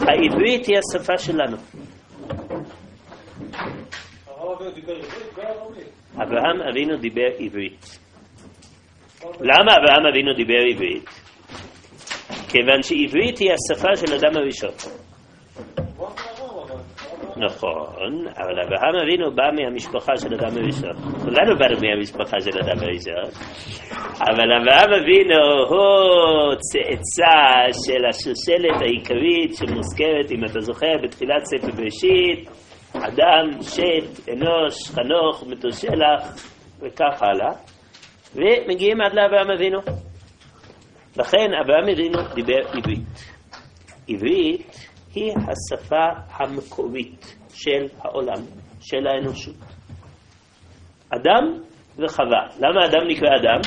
העברית היא השפה שלנו. אברהם אבינו דיבר עברית. למה אברהם אבינו דיבר עברית? כיוון שעברית היא השפה של אדם הראשון. נכון, אבל אברהם אבינו בא מהמשפחה של אדם הראשון. כולנו באנו מהמשפחה של אדם הראשון. אבל אברהם אבינו הוא צאצא של השושלת העיקרית שמוזכרת, אם אתה זוכר, בתחילת ספר בראשית, אדם, שת, אנוש, חנוך, מתושלח וכך הלאה, ומגיעים עד לאברהם אבינו. לכן אברהם אבינו דיבר עברית. עברית היא השפה המקורית של העולם, של האנושות. אדם וחווה. למה אדם נקרא אדם?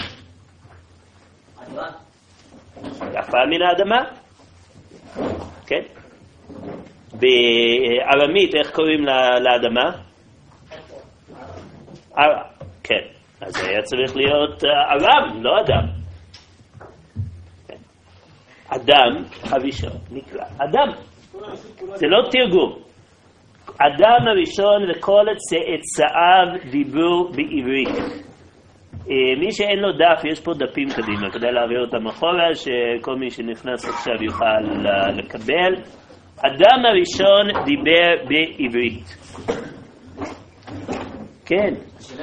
יפה מן האדמה. כן? בארמית איך קוראים לאדמה? כן. אז היה צריך להיות ארם, לא אדם. אדם הראשון נקרא אדם. זה לא תרגום. אדם הראשון וכל צאצאיו דיברו בעברית. מי שאין לו דף, יש פה דפים קדימה כדי להעביר אותם אחורה, שכל מי שנכנס עכשיו יוכל לקבל. אדם הראשון דיבר בעברית. כן.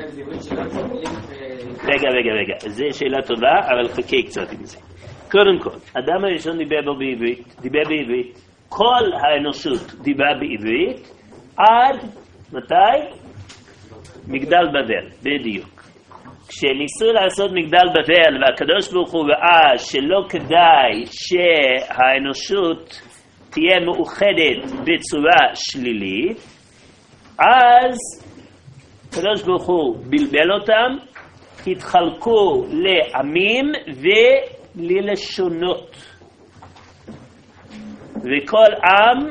רגע, זו שאלה טובה, אבל חכה קצת עם זה. קודם כל, אדם הראשון דיבר בעברית. כל האנושות דיברה בעברית עד מתי? מגדל בבל, בדיוק. כשניסו לעשות מגדל בבל והקדוש ברוך הוא ראה שלא כדאי שהאנושות תהיה מאוחדת בצורה שלילית, אז הקדוש ברוך הוא בלבל אותם, התחלקו לעמים וללשונות. וכל עם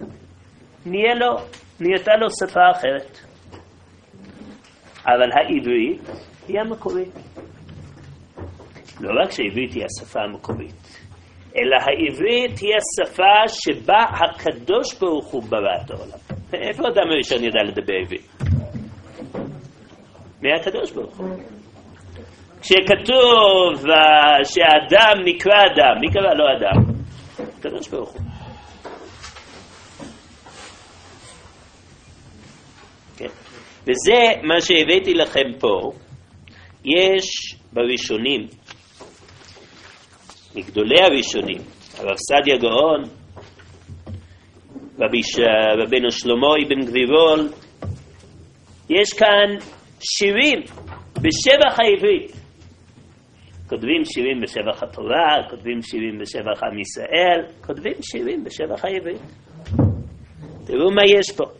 נהייתה לו שפה אחרת. אבל העברית היא המקורית. לא רק שהעברית היא השפה המקורית, אלא העברית היא השפה שבה הקדוש ברוך הוא ברא את העולם. איפה אדם הראשון ידע לדבר עברית? מהקדוש ברוך הוא. כשכתוב שהאדם נקרא אדם, מי קרא לו אדם? הקדוש ברוך הוא. כן. וזה מה שהבאתי לכם פה. יש בראשונים, מגדולי הראשונים, הרב סעדיה גאון, רבנו שלמה אבן גבירול, יש כאן שירים בשבח העברית. כותבים שירים בשבח התורה, כותבים שירים בשבח עם ישראל, כותבים שירים בשבח העברית. תראו מה יש פה.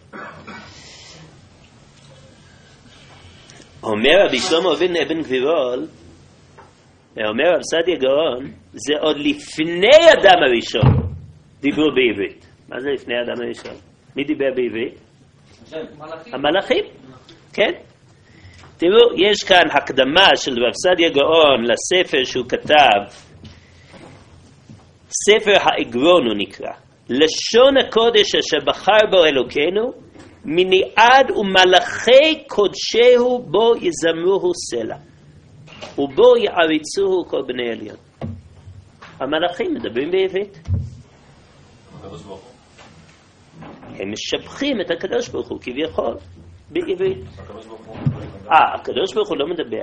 אומר רבי שלמה אבן גבירול, אומר רב סעדיה גאון, זה עוד לפני אדם הראשון דיברו בעברית. מה זה לפני אדם הראשון? מי דיבר בעברית? המלאכים. כן? תראו, יש כאן הקדמה של רב סעדיה גאון לספר שהוא כתב, ספר האגרון הוא נקרא, לשון הקודש אשר בחר בו אלוקינו, מניעד ומלאכי קודשהו בו יזמרוהו סלע, ובו יעריצוהו כל בני עליון. המלאכים מדברים בעברית. הם משבחים את הקדוש ברוך הוא כביכול בעברית. הקדוש ברוך הוא לא מדבר.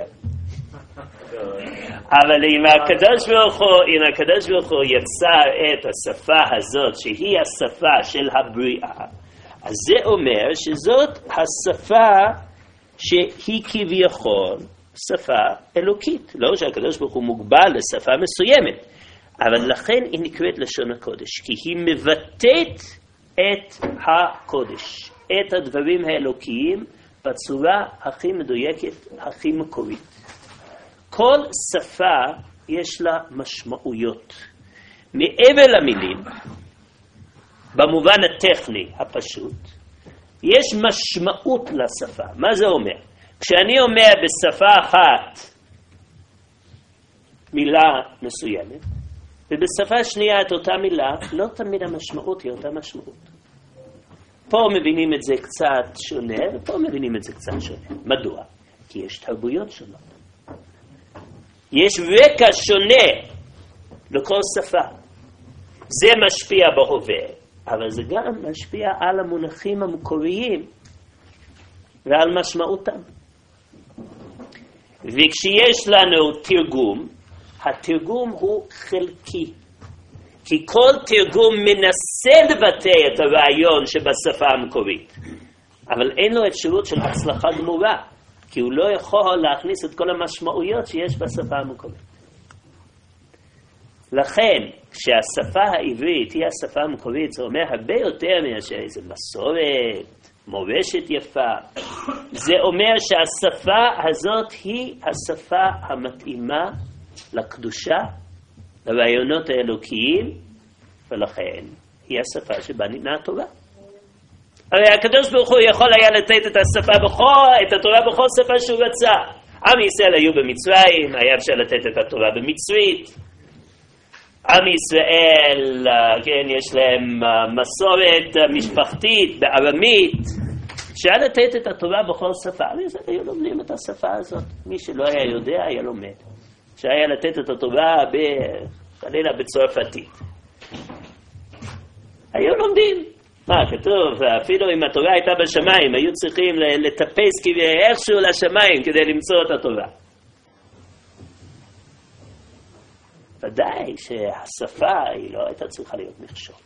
אבל אם הקדוש ברוך הוא יצר את השפה הזאת שהיא השפה של הבריאה, אז זה אומר שזאת השפה שהיא כביכול שפה אלוקית. לא שהקדוש ברוך הוא מוגבל לשפה מסוימת, אבל לכן היא נקראת לשון הקודש, כי היא מבטאת את הקודש, את הדברים האלוקיים בצורה הכי מדויקת, הכי מקורית. כל שפה יש לה משמעויות. מעבר למילים, במובן הטכני הפשוט, יש משמעות לשפה. מה זה אומר? כשאני אומר בשפה אחת מילה מסוימת, ובשפה שנייה את אותה מילה, לא תמיד המשמעות היא אותה משמעות. פה מבינים את זה קצת שונה, ופה מבינים את זה קצת שונה. מדוע? כי יש תרבויות שונות. יש רקע שונה לכל שפה. זה משפיע בהווה, אבל זה גם משפיע על המונחים המקוריים ועל משמעותם. וכשיש לנו תרגום, התרגום הוא חלקי. כי כל תרגום מנסה לבטא את הרעיון שבשפה המקורית. אבל אין לו אפשרות של הצלחה גמורה, כי הוא לא יכול להכניס את כל המשמעויות שיש בשפה המקורית. לכן, כשהשפה העברית היא השפה המקורית, זה אומר הרבה יותר מאשר איזו מסורת, מורשת יפה. זה אומר שהשפה הזאת היא השפה המתאימה לקדושה, לרעיונות האלוקיים, ולכן היא השפה שבה ניתנה התורה. הרי הקדוש ברוך הוא יכול היה לתת את התורה בכל שפה שהוא רצה. עם ישראל היו במצרים, היה אפשר לתת את התורה במצרית. עם ישראל, כן, יש להם מסורת משפחתית בארמית, שהיה לתת את התורה בכל שפה. היו לומדים את השפה הזאת. מי שלא היה יודע, היה לומד. שהיה לתת את התורה חלילה בצרפתית. היו לומדים. מה, כתוב, אפילו אם התורה הייתה בשמיים, היו צריכים לטפס איכשהו לשמיים כדי למצוא את התורה. ודאי שהשפה היא לא הייתה צריכה להיות מכשול.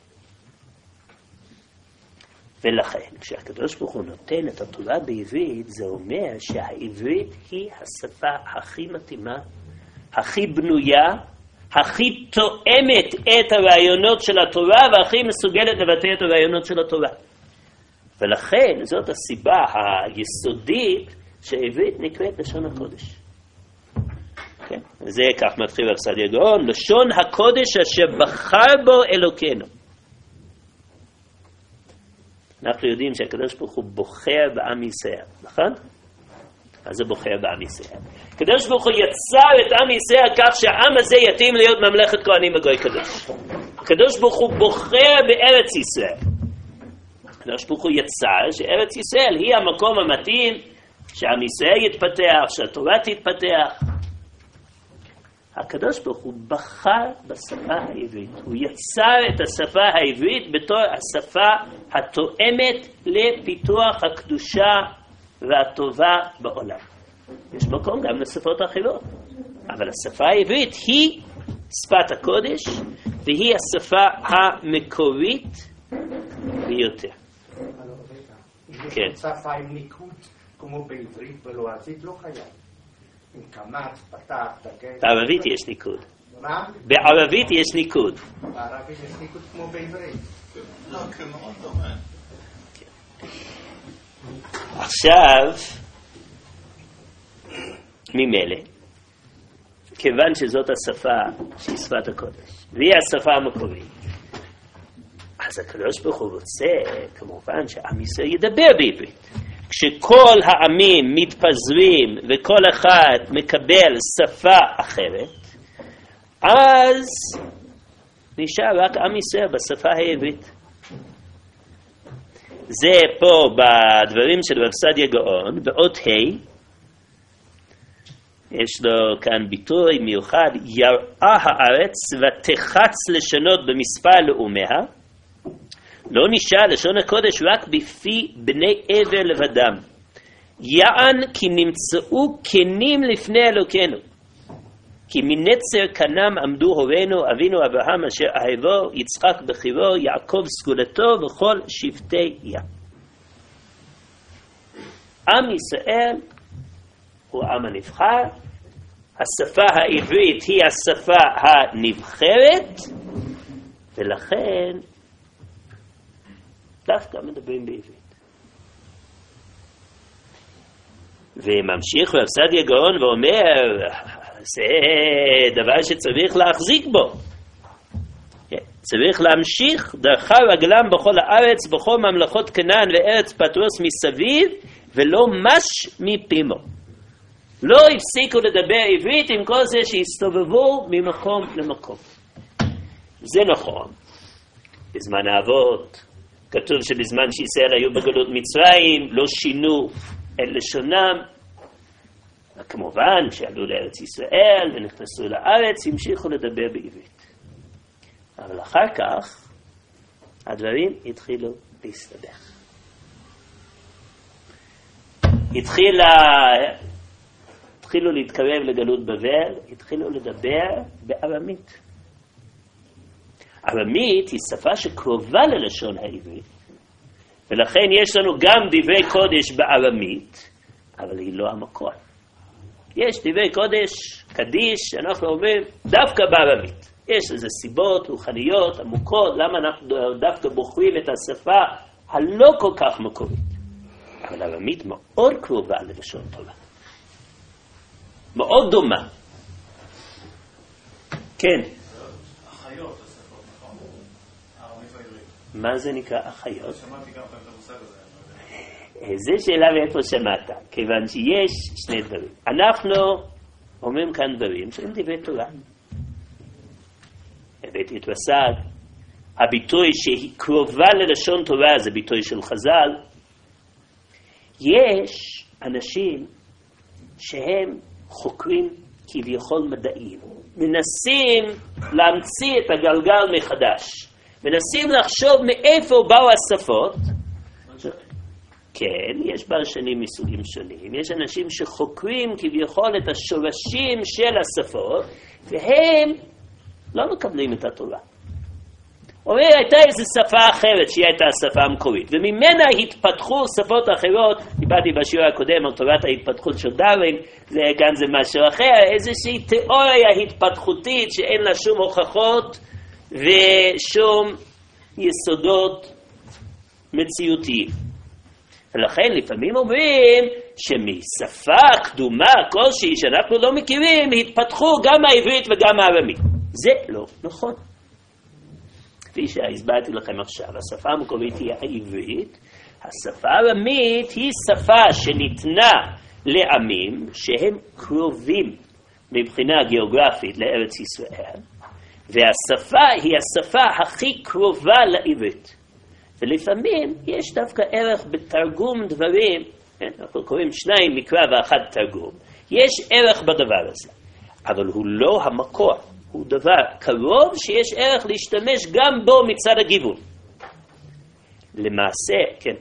ולכן, כשהקדוש ברוך הוא נותן את התורה בעברית, זה אומר שהעברית היא השפה הכי מתאימה, הכי בנויה, הכי תואמת את הרעיונות של התורה, והכי מסוגלת לבטא את הרעיונות של התורה. ולכן, זאת הסיבה היסודית שהעברית נקראת לשון הקודש. כן? זה כך מתחיל הפסדיה גאון, לשון הקודש אשר בחר בו אלוקינו. אנחנו יודעים שהקדוש ברוך הוא בוחר בעם ישראל, נכון? אז זה בוחר בעם ישראל. הקדוש ברוך הוא יצר את עם ישראל כך שהעם הזה יתאים להיות ממלכת כהנים וגוי קדוש. הקדוש ברוך הוא בוחר בארץ ישראל. הקדוש ברוך הוא יצר שארץ ישראל היא המקום המתאים שעם ישראל יתפתח, שהתורה תתפתח. הקדוש ברוך הוא בחר בשפה העברית. הוא יצר את השפה העברית בתור השפה התואמת לפיתוח הקדושה והטובה בעולם. יש מקום גם לשפות אחרות. אבל השפה העברית היא שפת הקודש, והיא השפה המקורית ביותר. כן. שפה עם ניקוד כמו בעברית בלועזית לא קיים. עם קמץ, פתח, דגש. בערבית יש ניקוד. מה? בערבית יש ניקוד. בערבית יש ניקוד כמו בעברית. לא, כמאוד דומה. עכשיו, ממילא, כיוון שזאת השפה שהיא שפת הקודש, והיא השפה המקורית, אז הקדוש ברוך הוא רוצה, כמובן, שעם ישראל ידבר בעברית. כשכל העמים מתפזרים וכל אחד מקבל שפה אחרת, אז נשאר רק עם ישראל בשפה העברית. זה פה בדברים של רב סעדיה גאון, באות ה' יש לו כאן ביטוי מיוחד, יראה הארץ ותחץ לשונות במספר לאומיה, לא נשאר לשון הקודש רק בפי בני עבר לבדם. יען כי נמצאו כנים לפני אלוקינו. כי מנצר כנם עמדו הורינו, אבינו אברהם אשר אהבו, יצחק בחירו, יעקב סגולתו וכל שבטי ים. עם ישראל הוא עם הנבחר. השפה העברית היא השפה הנבחרת, ולכן דווקא מדברים בעברית. וממשיך רב סעדיה גאון ואומר, זה דבר שצריך להחזיק בו. צריך להמשיך דרכה רגלם בכל הארץ, בכל ממלכות כנען וארץ פטרוס מסביב, ולא מש מפימו. לא הפסיקו לדבר עברית עם כל זה שהסתובבו ממקום למקום. זה נכון. בזמן האבות, כתוב שבזמן שישראל היו בגלות מצרים, לא שינו את לשונם. כמובן שעלו לארץ ישראל ונכנסו לארץ, המשיכו לדבר בעברית. אבל אחר כך, הדברים התחילו להסתבך. התחילו להתקרב לגלות בבל, התחילו לדבר בארמית. ארמית היא שפה שקרובה ללשון העברית, ולכן יש לנו גם דברי קודש בארמית, אבל היא לא המקור. יש דברי קודש, קדיש, אנחנו אומרים דווקא בארמית. יש לזה סיבות רוחניות עמוקות, למה אנחנו דווקא בוחרים את השפה הלא כל כך מקורית. אבל ארמית מאוד קרובה ללשון תורה. מאוד דומה. כן. אחיות, השפות, נכון? הארמית והעברית. מה זה נקרא אחיות? שמעתי גם פעם את המושג הזה. זה שאלה מאיפה שמעת, כיוון שיש שני דברים. אנחנו אומרים כאן דברים שהם דברי תורה. הבאתי את רס"ג. הביטוי שהיא קרובה ללשון תורה זה ביטוי של חז"ל. יש אנשים שהם חוקרים כביכול מדעים, מנסים להמציא את הגלגל מחדש, מנסים לחשוב מאיפה באו השפות. כן, יש בלשנים מסוגים שונים, יש אנשים שחוקרים כביכול את השורשים של השפות, והם לא מקבלים את התורה. אומר, הייתה איזו שפה אחרת שהיא הייתה השפה המקורית, וממנה התפתחו שפות אחרות. דיברתי בשיעור הקודם על תורת ההתפתחות של דרווין, כאן זה משהו אחר, איזושהי תיאוריה התפתחותית שאין לה שום הוכחות ושום יסודות מציאותיים. ולכן לפעמים אומרים שמשפה קדומה כלשהי שאנחנו לא מכירים, התפתחו גם העברית וגם הארמית. זה לא נכון. כפי שהסברתי לכם עכשיו, השפה המקורית היא העברית, השפה הארמית היא שפה שניתנה לעמים שהם קרובים מבחינה גיאוגרפית לארץ ישראל, והשפה היא השפה הכי קרובה לעברית. ולפעמים יש דווקא ערך בתרגום דברים, אנחנו קוראים שניים מקרא ואחד תרגום, יש ערך בדבר הזה, אבל הוא לא המקור. הוא דבר קרוב שיש ערך להשתמש גם בו מצד הגיוון. למעשה, כן.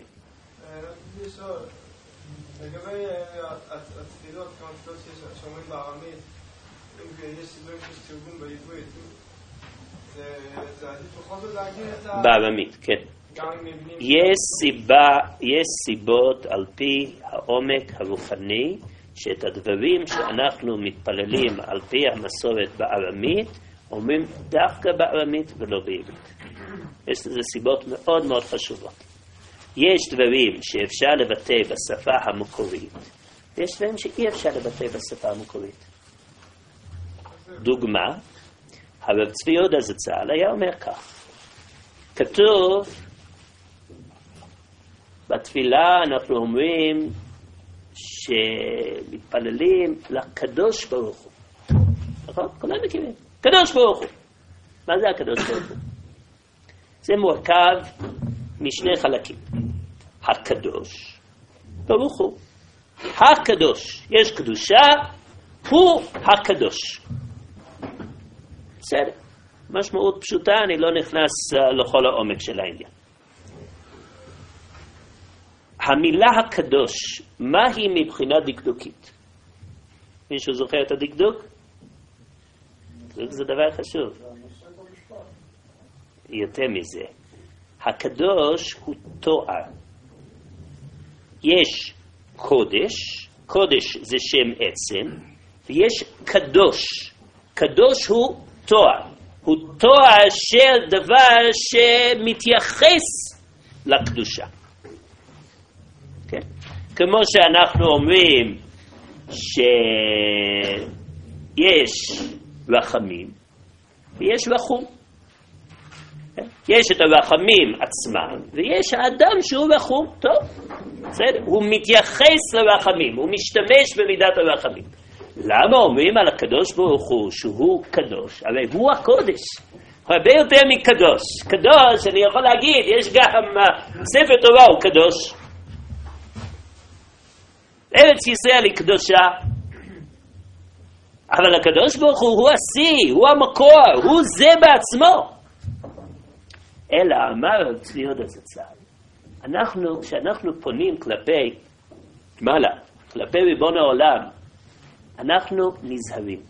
לגבי התפילות, כמו התפילות שאומרים בארמית, אם יש דברים שיש תרגום בעברית, זה עדיף בכל זאת להגיד את בארמית, כן. יש סיבות על פי העומק הרוחני, שאת הדברים שאנחנו מתפללים על פי המסורת בארמית, אומרים דווקא בארמית ולא בעברית. יש לזה סיבות מאוד מאוד חשובות. יש דברים שאפשר לבטא בשפה המקורית, ויש דברים שאי אפשר לבטא בשפה המקורית. דוגמה, הרב צבי יהודה זצ"ל היה אומר כך, כתוב בתפילה אנחנו אומרים שמתפללים לקדוש ברוך הוא. נכון? כולם מכירים. קדוש ברוך הוא. מה זה הקדוש ברוך הוא? זה מורכב משני חלקים. הקדוש ברוך הוא. הקדוש. יש קדושה, הוא הקדוש. בסדר. משמעות פשוטה, אני לא נכנס לכל העומק של העניין. המילה הקדוש, מה היא מבחינה דקדוקית? מישהו זוכר את הדקדוק? זה דבר חשוב. יותר מזה. הקדוש הוא תואר. יש קודש, קודש זה שם עצם, ויש קדוש. קדוש הוא תואר. הוא תואר של דבר שמתייחס לקדושה. כן? כמו שאנחנו אומרים שיש רחמים ויש רחום. כן? יש את הרחמים עצמם ויש האדם שהוא רחום. טוב, בסדר? הוא מתייחס לרחמים, הוא משתמש במידת הרחמים. למה אומרים על הקדוש ברוך הוא שהוא קדוש? הרי הוא הקודש. הרבה יותר מקדוש. קדוש, אני יכול להגיד, יש גם ספר תורה הוא קדוש. ארץ ישראל היא קדושה. אבל הקדוש ברוך הוא השיא, הוא המקור, הוא זה בעצמו. אלא אמר צבי יהודה זצ"ל, כשאנחנו פונים כלפי מעלה, כלפי ריבון העולם, אנחנו נזהרים.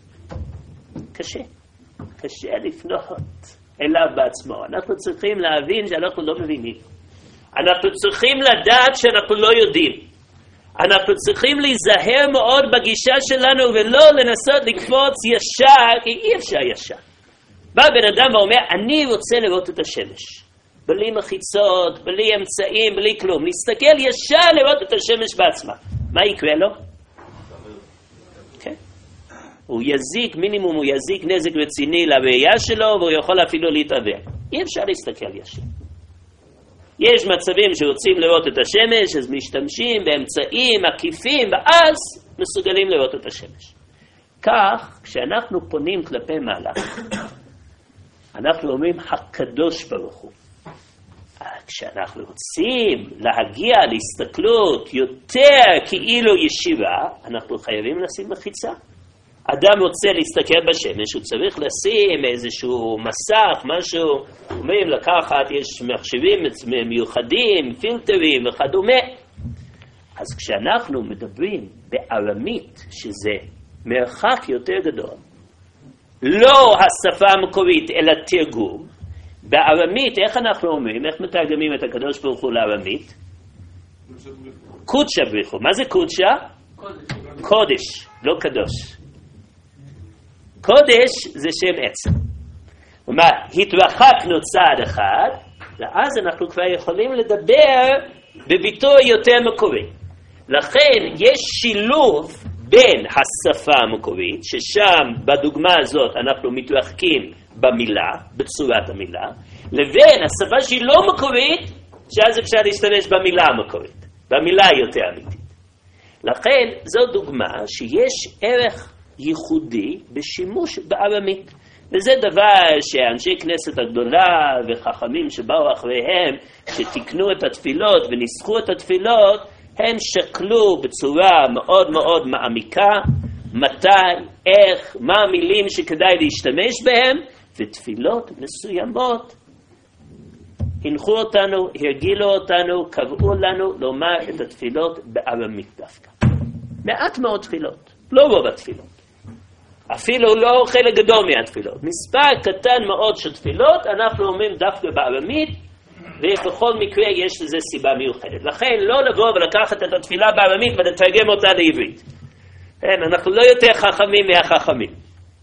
קשה לפנות אליו בעצמו. אנחנו צריכים להבין שאנחנו לא מבינים. אנחנו צריכים לדעת שאנחנו לא יודעים. אנחנו צריכים להיזהר מאוד בגישה שלנו ולא לנסות לקפוץ ישר, כי אי אפשר ישר. בא בן אדם ואומר, אני רוצה לראות את השמש. בלי מחיצות, בלי אמצעים, בלי כלום. להסתכל ישר לראות את השמש בעצמה. מה יקרה לו? כן. הוא יזיק, מינימום הוא יזיק נזק רציני לראייה שלו, והוא יכול אפילו להתעבר. אי אפשר להסתכל ישר. יש מצבים שרוצים לראות את השמש, אז משתמשים באמצעים עקיפים, ואז מסוגלים לראות את השמש. כך, כשאנחנו פונים כלפי מעלה, אנחנו אומרים הקדוש ברוך הוא. כשאנחנו רוצים להגיע להסתכלות יותר כאילו ישירה, אנחנו חייבים לשים מחיצה. אדם רוצה להסתכל בשמש, הוא צריך לשים איזשהו מסך, משהו, אומרים לקחת, יש מחשבים מיוחדים, פילטרים וכדומה. אז כשאנחנו מדברים בארמית, שזה מרחק יותר גדול, לא השפה המקורית, אלא תרגום, בארמית, איך אנחנו אומרים, איך מתרגמים את הקדוש ברוך הוא לארמית? קודשה בריחו. מה זה קודשה? קודש, לא קדוש. קודש זה שם עצם. כלומר, התרחקנו צעד אחד, ואז אנחנו כבר יכולים לדבר בביטוי יותר מקורי. לכן יש שילוב בין השפה המקורית, ששם בדוגמה הזאת אנחנו מתרחקים במילה, בצורת המילה, לבין השפה שהיא לא מקורית, שאז אפשר להשתמש במילה המקורית, במילה יותר אמיתית. לכן זו דוגמה שיש ערך ייחודי בשימוש בארמית. וזה דבר שאנשי כנסת הגדולה וחכמים שבאו אחריהם, שתיקנו את התפילות וניסחו את התפילות, הם שקלו בצורה מאוד מאוד מעמיקה, מתי, איך, מה המילים שכדאי להשתמש בהם, ותפילות מסוימות הנחו אותנו, הרגילו אותנו, קבעו לנו לומר את התפילות בארמית דווקא. מעט מאוד תפילות, לא רוב התפילות. אפילו לא חלק גדול מהתפילות. מספר קטן מאוד של תפילות, אנחנו אומרים דווקא בארמית, ובכל מקרה יש לזה סיבה מיוחדת. לכן לא לבוא ולקחת את התפילה בארמית ולתרגם אותה לעברית. אנחנו לא יותר חכמים מהחכמים.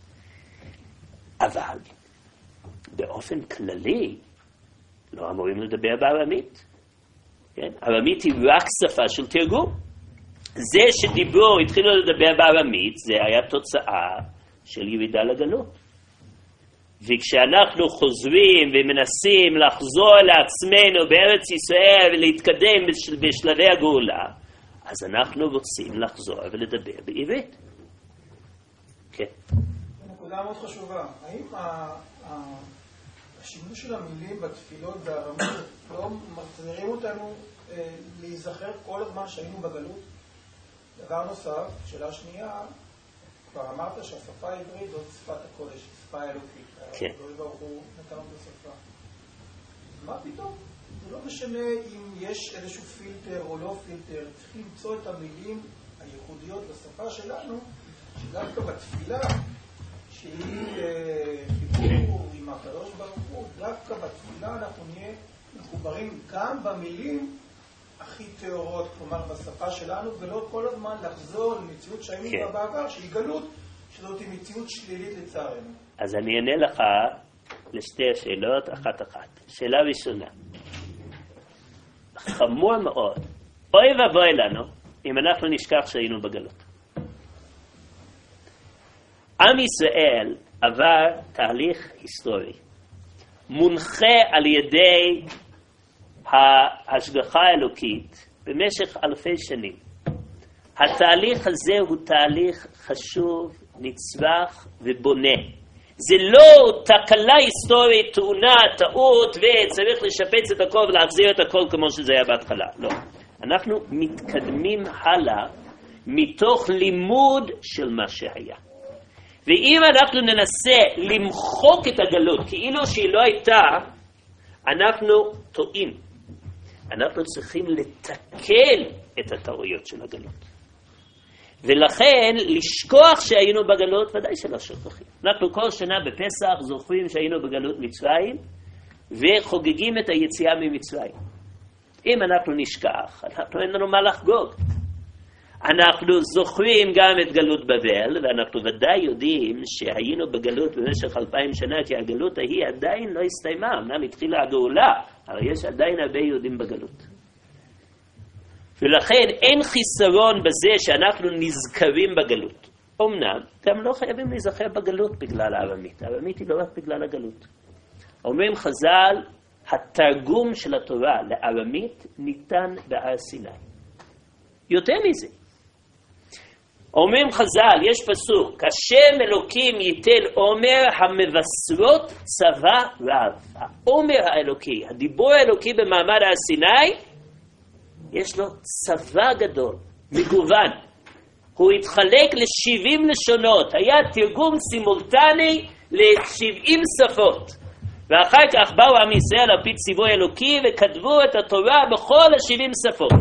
אבל באופן כללי לא אמורים לדבר בארמית. ארמית היא רק שפה של תרגום. זה שדיבור, התחילו לדבר בארמית, זה היה תוצאה של ירידה לגלות. וכשאנחנו חוזרים ומנסים לחזור לעצמנו בארץ ישראל ולהתקדם בשלבי הגאולה, אז אנחנו רוצים לחזור ולדבר בעברית. כן. נקודה מאוד חשובה. האם השימוש של המילים בתפילות בארמית לא מחזירים אותנו להיזכר כל הזמן שהיינו בגלות? דבר נוסף, שאלה שנייה, כבר אמרת שהשפה העברית זאת שפת הקודש, שפה האלוקית. כן. לא ברוך הוא נתן את השפה. מה פתאום? זה לא משנה אם יש איזשהו פילטר או לא פילטר, צריך למצוא את המילים הייחודיות לשפה שלנו, שדווקא בתפילה, שהיא חיבור עם הקדוש ברוך הוא, דווקא בתפילה אנחנו נהיה מחוברים גם במילים הכי תיאורות, כלומר בשפה שלנו, ולא כל הזמן לחזור למציאות שהיינו בה בעבר, שהיא גלות, שזאת היא מציאות שלילית לצערנו. אז אני אענה לך לשתי השאלות אחת. שאלה ראשונה, חמור מאוד, אוי ואבוי לנו אם אנחנו נשכח שהיינו בגלות. עם ישראל עבר תהליך היסטורי, מונחה על ידי ההשגחה האלוקית במשך אלפי שנים. התהליך הזה הוא תהליך חשוב, נצרך ובונה. זה לא תקלה היסטורית, תאונה, טעות, וצריך לשפץ את הכל ולהחזיר את הכל כמו שזה היה בהתחלה. לא. אנחנו מתקדמים הלאה מתוך לימוד של מה שהיה. ואם אנחנו ננסה למחוק את הגלות כאילו שהיא לא הייתה, אנחנו טועים. אנחנו צריכים לתקן את הטעויות של הגלות. ולכן לשכוח שהיינו בגלות, ודאי שלא שוכחים. אנחנו כל שנה בפסח זוכרים שהיינו בגלות מצרים, וחוגגים את היציאה ממצרים. אם אנחנו נשכח, אנחנו אין לנו מה לחגוג. אנחנו זוכרים גם את גלות בבל, ואנחנו ודאי יודעים שהיינו בגלות במשך 2000 שנה, כי הגלות ההיא עדיין לא הסתיימה, אמנם התחילה הגאולה, אבל יש עדיין הרבה יהודים בגלות. ולכן אין חיסרון בזה שאנחנו נזכרים בגלות. אמנם, גם לא חייבים להיזכר בגלות בגלל הארמית. הארמית היא לא רק בגלל הגלות. אומרים חז"ל, התרגום של התורה לארמית ניתן בהר סיני. יותר מזה. אומרים חז"ל, יש פסוק, השם אלוקים ייתן עומר המבשרות צבא רב. העומר האלוקי, הדיבור האלוקי במעמד הר סיני, יש לו צבא גדול, מגוון. הוא התחלק ל70 לשונות, היה תרגום סימולטני ל70 שפות. ואחר כך באו עם ישראל על פי ציווי אלוקי וכתבו את התורה בכל ה70 שפות.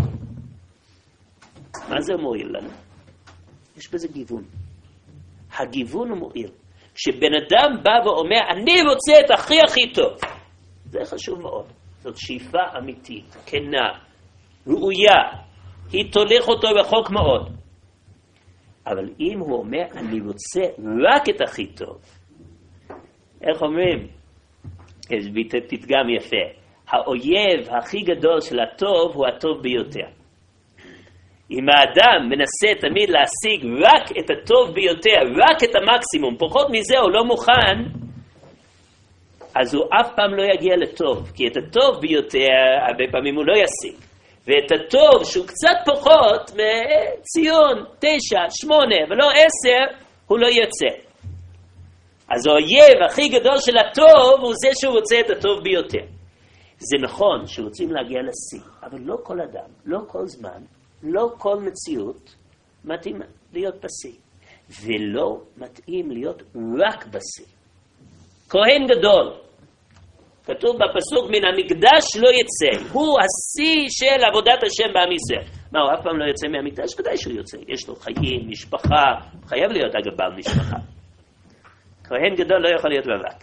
מה זה מועיל לנו? יש בזה גיוון. הגיוון הוא מועיל. כשבן אדם בא ואומר, אני רוצה את הכי טוב. זה חשוב מאוד. זאת שאיפה אמיתית, כנה, ראויה. היא תולך אותו רחוק מאוד. אבל אם הוא אומר, אני רוצה רק את הכי טוב. איך אומרים? יש פתגם יפה. האויב הכי גדול של הטוב הוא הטוב ביותר. אם האדם מנסה תמיד להשיג רק את הטוב ביותר, רק את המקסימום, פחות מזה הוא לא מוכן, אז הוא אף פעם לא יגיע לטוב. כי את הטוב ביותר, הרבה פעמים הוא לא ישיג. ואת הטוב שהוא קצת פחות, ציון, 9, 8, ולא 10, הוא לא יוצא. אז האויב הכי גדול של הטוב הוא זה שהוא רוצה את הטוב ביותר. זה נכון שרוצים להגיע לשיא, אבל לא כל אדם, לא כל זמן, לא כל מציאות מתאים להיות בשיא. ולא מתאים להיות רק בשיא. כהן גדול, כתוב בפסוק, מן המקדש לא יצא. הוא השיא של עבודת השם בעם ישראל. מה, הוא אף פעם לא יוצא מהמקדש? כדאי שהוא יוצא. יש לו חיים, משפחה, חייב להיות אגב בעל משפחה. כהן גדול לא יכול להיות רווק.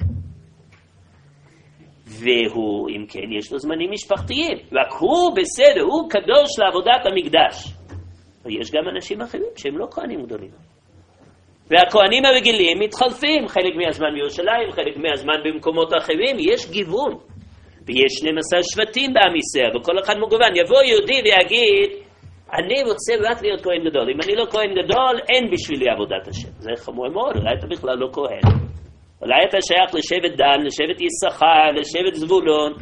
והוא, אם כן, יש לו זמנים משפחתיים. רק הוא בסדר, הוא קדוש לעבודת המקדש. ויש גם אנשים אחרים שהם לא כהנים גדולים. והכהנים הרגילים מתחלפים, חלק מהזמן בירושלים, חלק מהזמן במקומות אחרים, יש גיוון. ויש 12 שבטים בעם ישראל, וכל אחד מגוון. יבוא יהודי ויגיד, אני רוצה רק להיות כהן גדול. אם אני לא כהן גדול, אין בשבילי עבודת השם. זה חמור מאוד, אולי אתה בכלל לא כהן. אולי אתה שייך לשבט דן, לשבט יששכר, לשבט זבולון.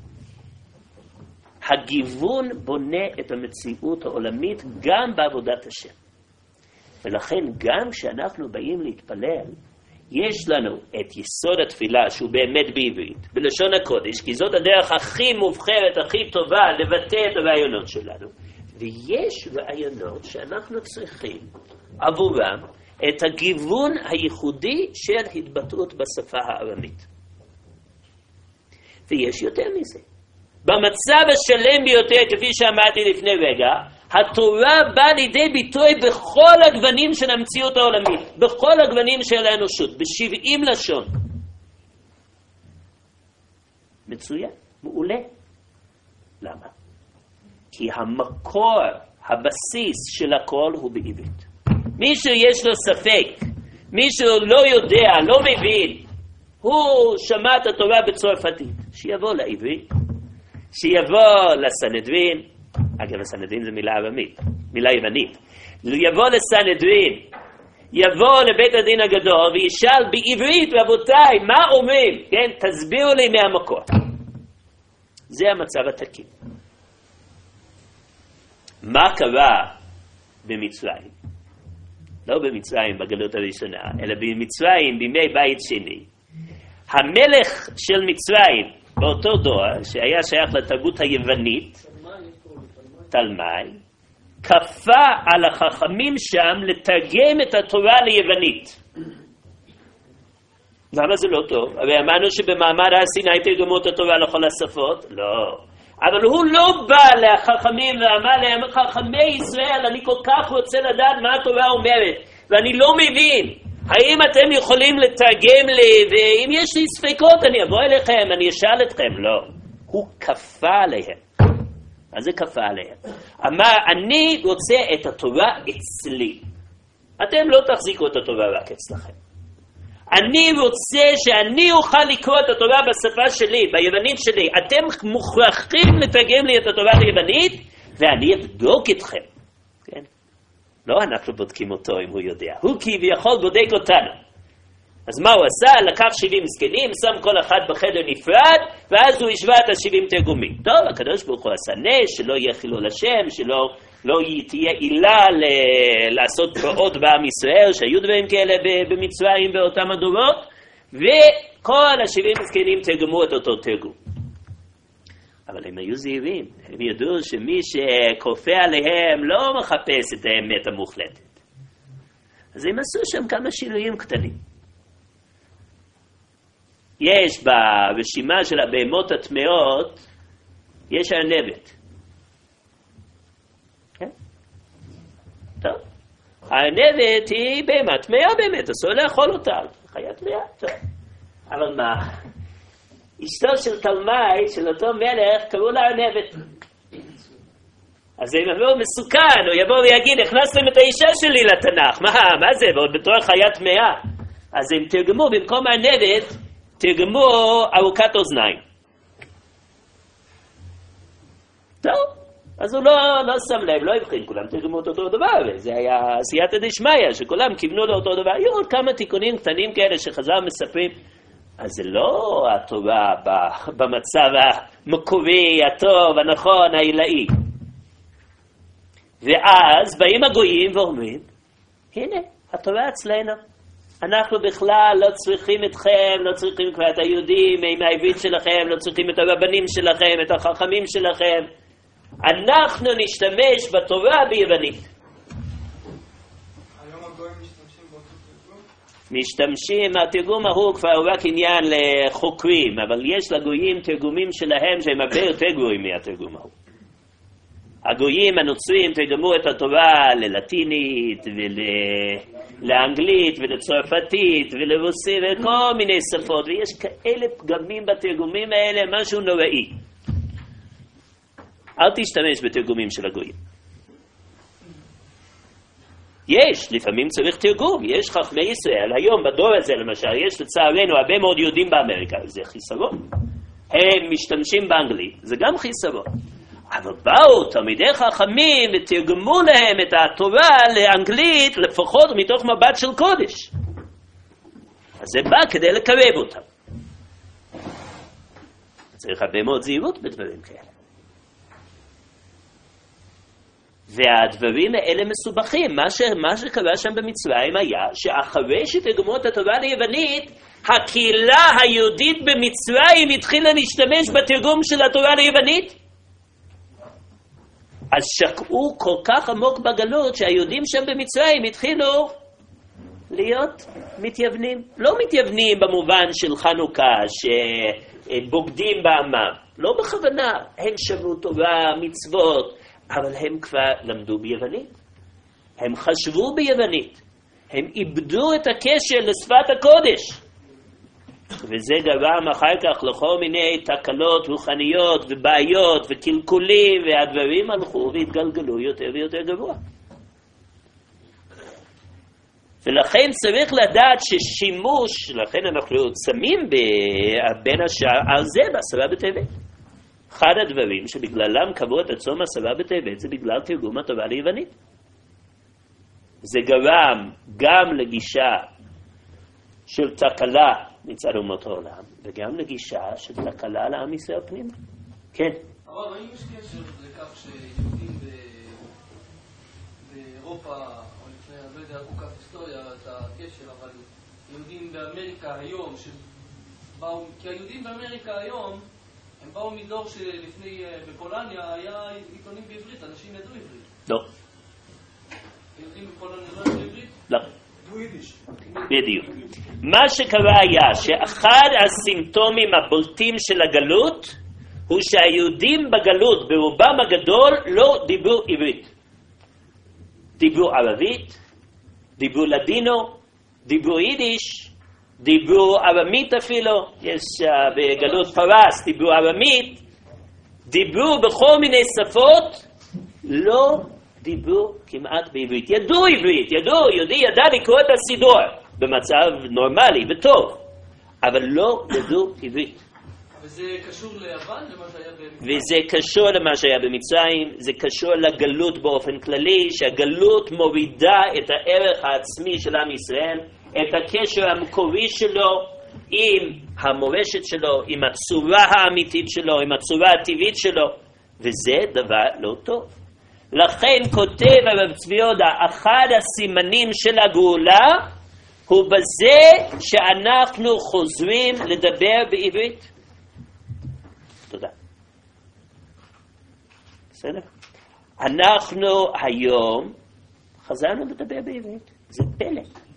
הגיוון בונה את המציאות העולמית גם בעבודת השם. ולכן גם כשאנחנו באים להתפלל, יש לנו את יסוד התפילה שהוא באמת בעברית, בלשון הקודש, כי זאת הדרך הכי מובחרת, הכי טובה לבטא את הרעיונות שלנו. ויש רעיונות שאנחנו צריכים עבורם את הגיוון הייחודי של התבטאות בשפה הארמית. ויש יותר מזה. במצב השלם ביותר, כפי שאמרתי לפני רגע, התורה באה לידי ביטוי בכל הגוונים של המציאות העולמית, בכל הגוונים של האנושות, ב70 לשון. מצוין, מעולה. למה? כי המקור, הבסיס של הכל הוא בעברית. מישהו יש לו ספק, מישהו לא יודע, לא מבין, הוא שמע את התורה בצרפתית, שיבוא לעברית, שיבוא לסנהדרין, אגב, הסנהדרין זה מילה ארמית, מילה יוונית. יבוא לסנהדרין, יבוא לבית הדין הגדול וישאל בעברית, רבותיי, מה אומרים? כן, תסבירו לי מהמקור. זה המצב התקין. מה קרה במצרים? לא במצרים בגלות הראשונה, אלא במצרים בימי בית שני. המלך של מצרים באותו דור, שהיה שייך לתרבות היוונית, תלמי, כפה על החכמים שם לתרגם את התורה ליוונית. למה זה לא טוב? הרי אמרנו שבמעמד הר סיני תרגמו את התורה לכל השפות? לא. אבל הוא לא בא לחכמים ואמר להם, חכמי ישראל, אני כל כך רוצה לדעת מה התורה אומרת, ואני לא מבין. האם אתם יכולים לתרגם לי, ואם יש לי ספקות אני אבוא אליכם, אני אשאל אתכם? לא. הוא כפה עליהם. אז זה כפה עליהם. אמר, אני רוצה את התורה אצלי. אתם לא תחזיקו את התורה רק אצלכם. אני רוצה שאני אוכל לקרוא את התורה בשפה שלי, ביוונית שלי. אתם מוכרחים לתרגם לי את התורה ביוונית, ואני אבדוק אתכם. כן? לא אנחנו בודקים אותו אם הוא יודע. הוא כביכול בודק אותנו. אז מה הוא עשה? לקח 70 זקנים, שם כל אחד בחדר נפרד, ואז הוא השווה את ה-70 תרגומים. טוב, הקדוש ברוך הוא עשה נס, שלא יהיה חילול השם, שלא תהיה עילה לעשות פרעות בעם ישראל, שהיו דברים כאלה במצרים באותם הדורות, וכל ה-70 זקנים תרגמו את אותו תרגום. אבל הם היו זהירים, הם ידעו שמי שכופה עליהם לא מחפש את האמת המוחלטת. אז הם עשו שם כמה שינויים קטנים. יש ברשימה של הבהמות הטמאות, יש הארנבת. כן? טוב. הארנבת היא בהמה טמאה באמת, אסור לאכול אותה, חיית טמאה. טוב. אבל מה? אשתו של תלמי, של אותו מלך, קראו לה ארנבת. אז הם יבואו מסוכן, הוא יבוא ויגיד, הכנסתם את האישה שלי לתנ"ך. מה זה? ועוד בתור חיית טמאה. אז הם תרגמו במקום הארנבת, תרגמו ארוכת אוזניים. טוב, אז הוא לא שם לב, לא הבחין, כולם תרגמו את אותו דבר, וזה היה סייעתא דשמיא, שכולם כיוונו לאותו דבר. היו עוד כמה תיקונים קטנים כאלה שחז"ל מספרים, אז זה לא התורה במצב המקורי, הטוב, הנכון, העילאי. ואז באים הגויים ואומרים, הנה, התורה אצלנו. אנחנו בכלל לא צריכים אתכם, לא צריכים כבר את היהודים עם העברית שלכם, לא צריכים את הרבנים שלכם, את החכמים שלכם. אנחנו נשתמש בתורה ביוונית. היום הגויים משתמשים באותו תרגום? משתמשים, התרגום ההוא כבר רק עניין לחוקרים, אבל יש לגויים תרגומים שלהם שהם הרבה יותר גרועים מהתרגום ההוא. הגויים הנוצרים תרגמו את התורה ללטינית ולאנגלית ולצרפתית ולרוסית וכל מיני שפות, ויש כאלה פגמים בתרגומים האלה, משהו נוראי. אל תשתמש בתרגומים של הגויים. לפעמים צריך תרגום, יש חכמי ישראל, היום בדור הזה למשל, יש לצערנו הרבה מאוד יהודים באמריקה, זה חיסרון. הם משתמשים באנגלית, זה גם חיסרון. אבל באו תלמידי חכמים ותרגמו להם את התורה לאנגלית לפחות מתוך מבט של קודש. אז זה בא כדי לקרב אותם. צריך הרבה מאוד זהירות בדברים כאלה. והדברים האלה מסובכים. מה שקרה שם במצרים היה שאחרי שתרגמו את התורה ליוונית, הקהילה היהודית במצרים התחילה להשתמש בתרגום של התורה ליוונית. אז שקעו כל כך עמוק בגלות שהיהודים שם במצרים התחילו להיות מתייוונים. לא מתייוונים במובן של חנוכה, שבוגדים בעמם. לא בכוונה. הם שמעו תורה, מצוות, אבל הם כבר למדו ביוונית. הם חשבו ביוונית. הם איבדו את הקשר לשפת הקודש. וזה גרם אחר כך לכל מיני תקלות רוחניות ובעיות וקלקולים, והדברים הלכו והתגלגלו יותר ויותר גבוה. ולכן צריך לדעת ששימוש, לכן אנחנו שמים בין השאר על זה בעשרה בטבת. אחד הדברים שבגללם קבעו את הצום עשרה בטבת זה בגלל תרגום התורה ליוונית. זה גרם גם לגישה של תקלה מצד אומות העולם, וגם לגישה של תקלה לעם ישראל פנימה. כן. אבל האם יש קשר לכך שיהודים באירופה או לפני לא יודע כל כך היסטוריה, את הקשר, אבל יהודים באמריקה היום, כי היהודים באמריקה היום, הם באו מדור שלפני, בפולניה היה עיתונים בעברית, אנשים ידעו עברית. לא. יהודים בפולניה לא ידעו עברית? לא. בדיוק. מה שקרה היה שאחד הסימפטומים הבולטים של הגלות הוא שהיהודים בגלות ברובם הגדול לא דיברו עברית. דיברו ערבית, דיברו לדינו, דיברו יידיש, דיברו ארמית אפילו, יש בגלות פרס דיברו ארמית, דיברו בכל מיני שפות, לא דיברו כמעט בעברית. ידעו עברית, ידע לקרוא את הסידור במצב נורמלי וטוב, אבל לא ידעו עברית. וזה קשור ליוון, למה שהיה במצרים? וזה קשור למה שהיה במצרים, זה קשור לגלות באופן כללי, שהגלות מורידה את הערך העצמי של עם ישראל, את הקשר המקורי שלו עם המורשת שלו, עם הצורה האמיתית שלו, עם הצורה הטבעית שלו, וזה דבר לא טוב. לכן כותב הרב צבי יהודה, אחד הסימנים של הגאולה הוא בזה שאנחנו חוזרים לדבר בעברית. תודה. בסדר? אנחנו היום חזרנו לדבר בעברית. זה פלא.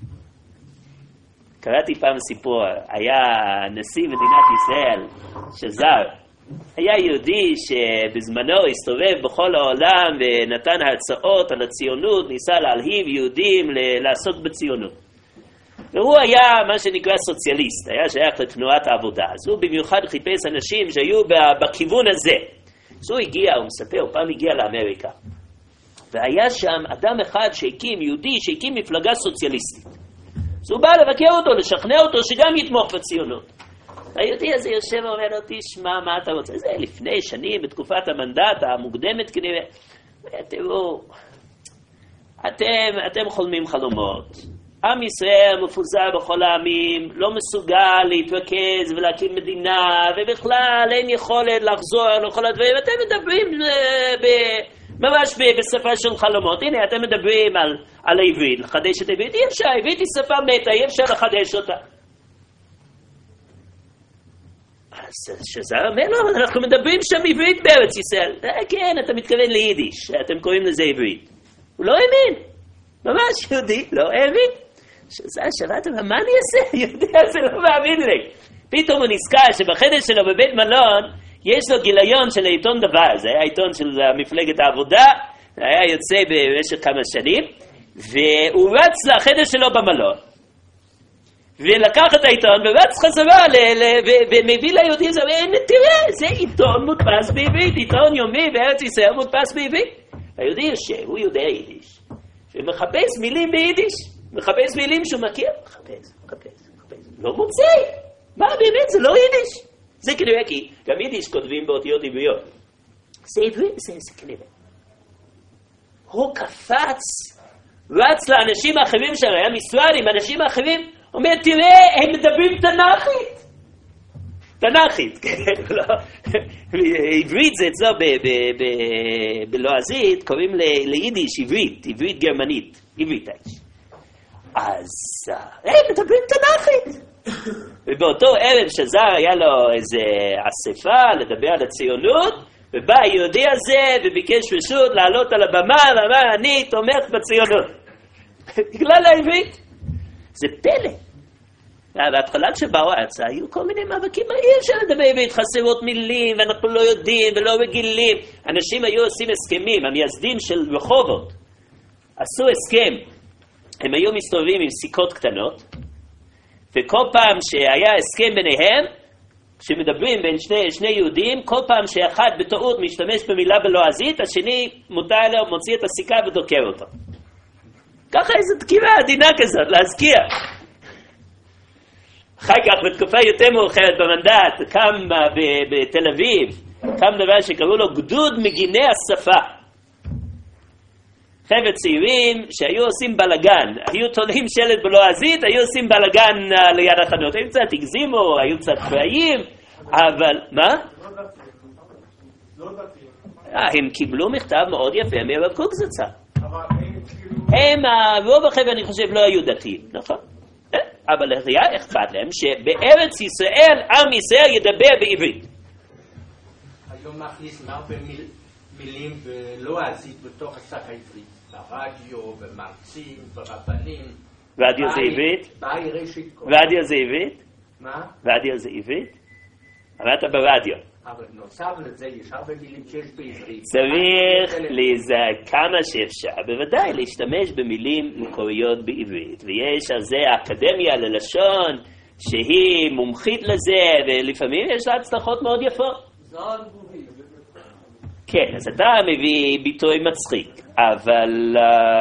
קראתי פעם סיפור, היה נשיא מדינת ישראל, שזר, היה יהודי שבזמנו הסתובב בכל העולם ונתן הרצאות על הציונות, ניסה להלהיב יהודים לעסוק בציונות. והוא היה מה שנקרא סוציאליסט, היה שייך לתנועת העבודה. אז הוא במיוחד חיפש אנשים שהיו בכיוון הזה. אז הוא הגיע, הוא מספר, הוא פעם הגיע לאמריקה. והיה שם אדם אחד שהקים, יהודי שהקים מפלגה סוציאליסטית. אז הוא בא לבקר אותו, לשכנע אותו שגם יתמוך בציונות. היהודי הזה יושב ואומר לו, תשמע, מה אתה רוצה? זה לפני שנים, בתקופת המנדט המוקדמת כנראה. תראו, אתם חולמים חלומות. עם ישראל מפוזר בכל העמים, לא מסוגל להתרכז ולהקים מדינה, ובכלל אין יכולת לחזור לכל הדברים. אתם מדברים ממש בשפה של חלומות. הנה, אתם מדברים על העברית, לחדש את העברית. אי אפשר, העברית היא שפה מתה, אי אפשר לחדש אותה. אז שזר אומר לו, אנחנו מדברים שם עברית בארץ ישראל. כן, אתה מתכוון ליידיש, אתם קוראים לזה עברית. הוא לא האמין. ממש יהודי, לא האמין. שזר שמעתם, מה אני אעשה? יהודי הזה לא מאמין לי. פתאום הוא נזכר שבחדר שלו בבית מלון, יש לו גיליון של העיתון דבר. זה היה העיתון של מפלגת העבודה, זה היה יוצא במשך כמה שנים, והוא רץ לחדר שלו במלון. ולקח את העיתון ורץ חזרה ומביא ליהודים, תראה, זה עיתון מודפס בעברית, עיתון יומי בארץ ישראל מודפס בעברית. היהודי יושב, הוא יודע יידיש, ומחפש מילים ביידיש, מחפש מילים שהוא מכיר, מחפש, לא מוצא. מה באמת, זה לא יידיש. זה כנראה כי גם יידיש כותבים באותיות עבריות. זה עברית, זה כנראה. הוא קפץ, רץ לאנשים האחרים שלו, היה מסואל עם אנשים האחרים, אומר, תראה, הם מדברים תנ"כית. תנ"כית, כן, לא. עברית זה אצלו בלועזית, קוראים ליידיש עברית, עברית גרמנית, עברית האיש. אז הם מדברים תנ"כית. ובאותו ערב שזר היה לו איזה אספה לדבר על הציונות, ובא היהודי הזה וביקש רשות לעלות על הבמה, ואמר, אני תומך בציונות. בגלל העברית. זה פלא. בהתחלה כשבאו ארצה, היו כל מיני מאבקים, אי אפשר לדבר עברית, חסרות מילים, ואנחנו לא יודעים ולא רגילים. אנשים היו עושים הסכמים, המייסדים של רחובות, עשו הסכם. הם היו מסתובבים עם סיכות קטנות, וכל פעם שהיה הסכם ביניהם, כשמדברים בין שני יהודים, כל פעם שאחד בטעות משתמש במילה בלועזית, השני מותר לו, מוציא את הסיכה ודוקר אותו. ככה איזו דקירה עדינה כזאת, להזכיר. אחר כך בתקופה יותר מאוחרת במנדט, קם בתל אביב, קם דבר שקראו לו גדוד מגיני השפה. חבר'ה צעירים שהיו עושים בלגן, היו תולים שלט בלועזית, היו עושים בלגן ליד החנות. היו קצת הגזימו, היו קצת פראיים, אבל מה? הם קיבלו מכתב מאוד יפה מהרב קוק זצ"ל. אבל הם כאילו רוב החבר'ה אני חושב לא היו דתיים, נכון? אבל היה אכפת להם שבארץ ישראל עם ישראל ידבר בעברית. היום מכניס הרבה מילים בלועזית בתוך השפה העברית, ברדיו, במרצים, ברבנים. רדיו זה עברית? רדיו זה עברית? מה? רדיו זה עברית? אמרת ברדיו. אבל נוסף לזה יש הרבה מילים שיש בעברית. צריך כמה שאפשר, בוודאי להשתמש במילים מקוריות בעברית, ויש על זה אקדמיה ללשון שהיא מומחית לזה, ולפעמים יש לה הצלחות מאוד יפות. כן, אז אתה מביא ביטוי מצחיק, אבל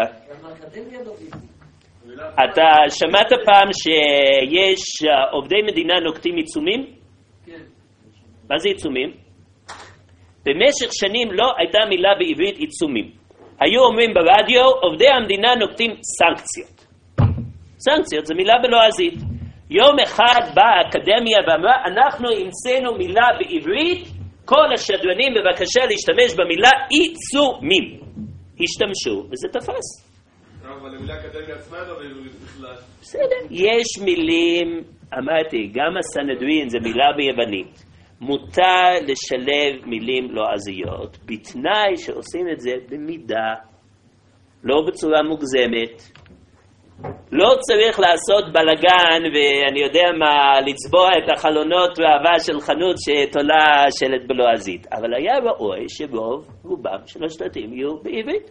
אתה שמעת פעם שיש עובדי מדינה נוקטים עיצומים? כן. מה זה עיצומים? במשך שנים לא הייתה מילה בעברית עיצומים. היו אומרים ברדיו, עובדי המדינה נוקטים סנקציות. סנקציות זה מילה בלועזית. יום אחד באה האקדמיה ואמרה, אנחנו המצאנו מילה בעברית, כל השדרנים בבקשה להשתמש במילה עיצומים. השתמשו, וזה תפס. אבל המילה אקדמיה עצמה לא בעברית בכלל. בסדר. יש מילים, אמרתי, גם הסנהדרין זה מילה ביוונית. מותר לשלב מילים לועזיות, בתנאי שעושים את זה במידה, לא בצורה מוגזמת. לא צריך לעשות בלגן, ואני יודע מה, לצבוע את החלונות והאהבה של חנות שתולה שלט בלועזית. אבל היה ראוי שרוב רובם של השלטים יהיו בעברית.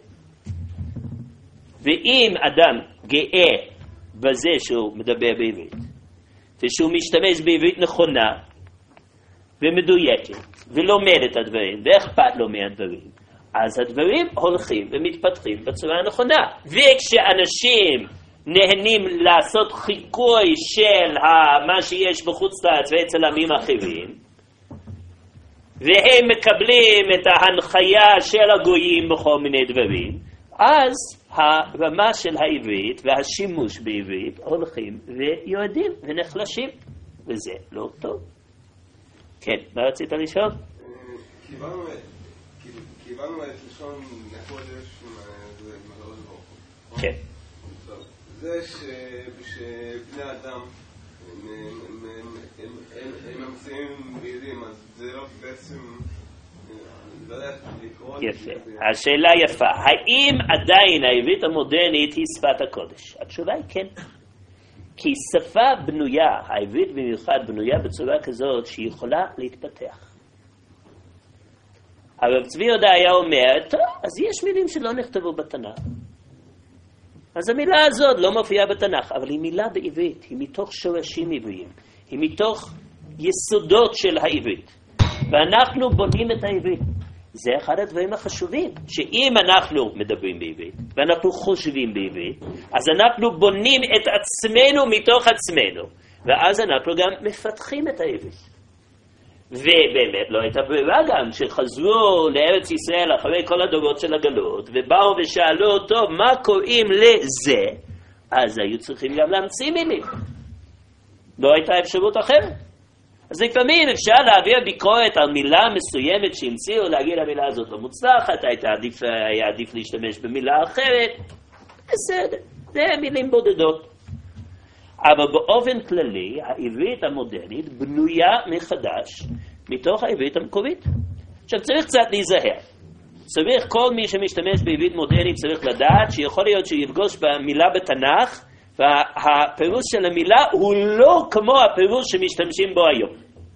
ואם אדם גאה בזה שהוא מדבר בעברית, ושהוא משתמש בעברית נכונה, ומדויקת, ולומד את הדברים, ואכפת לו מהדברים, אז הדברים הולכים ומתפתחים בצורה הנכונה. וכשאנשים נהנים לעשות חיקוי של מה שיש בחוץ לארץ ואצל עמים אחרים, והם מקבלים את ההנחיה של הגויים בכל מיני דברים, אז הרמה של העברית והשימוש בעברית הולכים ויורדים ונחלשים, וזה לא טוב. כן, מה רצית לשאול? קיבלנו את לשון הקודש מהקדוש ברוך הוא. כן. זה שבני אדם הם ממציאים בעידים, אז זה לא בעצם יפה. השאלה יפה. האם עדיין העברית המודרנית היא שפת הקודש? התשובה היא כן. כי שפה בנויה, העברית במיוחד בנויה בצורה כזאת שהיא יכולה להתפתח. הרב צבי יהודה היה אומר, טוב, אז יש מילים שלא נכתבו בתנ"ך. אז המילה הזאת לא מופיעה בתנ"ך, אבל היא מילה בעברית, היא מתוך שורשים עבריים, היא מתוך יסודות של העברית. ואנחנו בונים את העברית. זה אחד הדברים החשובים, שאם אנחנו מדברים בעברית, ואנחנו חושבים בעברית, אז אנחנו בונים את עצמנו מתוך עצמנו, ואז אנחנו גם מפתחים את העברית. ובאמת לא הייתה ברירה גם, שחזרו לארץ ישראל אחרי כל הדורות של הגלות, ובאו ושאלו אותו, מה קוראים לזה? אז היו צריכים גם להמציא מילים. לא הייתה אפשרות אחרת. אז לפעמים אפשר להעביר ביקורת על מילה מסוימת שהמציאו, להגיד המילה הזאת לא מוצלחת, היה עדיף להשתמש במילה אחרת. בסדר, זה מילים בודדות. אבל באופן כללי, העברית המודרנית בנויה מחדש מתוך העברית המקורית. עכשיו צריך קצת להיזהר. צריך כל מי שמשתמש בעברית מודרנית צריך לדעת שיכול להיות שיפגוש במילה בתנ"ך, והפירוש של המילה הוא לא כמו הפירוש שמשתמשים בו היום.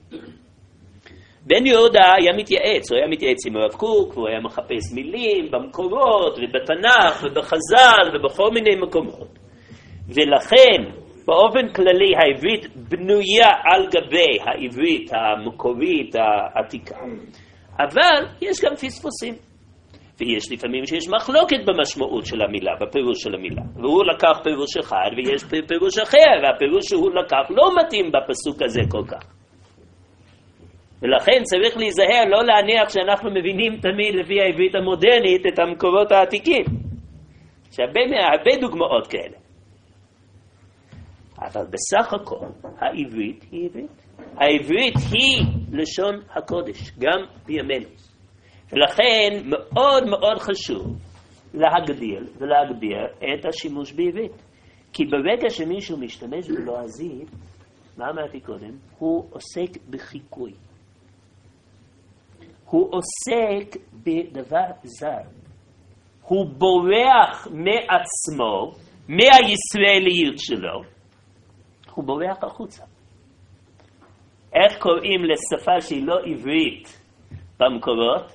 בן יהודה היה מתייעץ, הוא היה מתייעץ עם הרב קוק, הוא היה מחפש מילים במקורות ובתנ"ך ובחז"ל ובכל מיני מקומות. ולכן באופן כללי העברית בנויה על גבי העברית המקורית העתיקה. אבל יש גם פספוסים. ויש לפעמים שיש מחלוקת במשמעות של המילה, בפירוש של המילה. והוא לקח פירוש אחד ויש פירוש אחר, והפירוש שהוא לקח לא מתאים בפסוק הזה כל כך. ולכן צריך להיזהר לא להניח שאנחנו מבינים תמיד לפי העברית המודרנית את המקורות העתיקים. הרבה דוגמאות כאלה. אבל בסך הכל העברית היא עברית. העברית היא לשון הקודש, גם בימינו. ולכן מאוד מאוד חשוב להגדיל ולהגביר את השימוש בעברית. כי ברגע שמישהו משתמש בלועזית, מה אמרתי קודם? הוא עוסק בחיקוי. הוא עוסק בדבר זר. הוא בורח מעצמו, מהישראליות שלו, הוא בורח החוצה. איך קוראים לשפה שהיא לא עברית במקורות?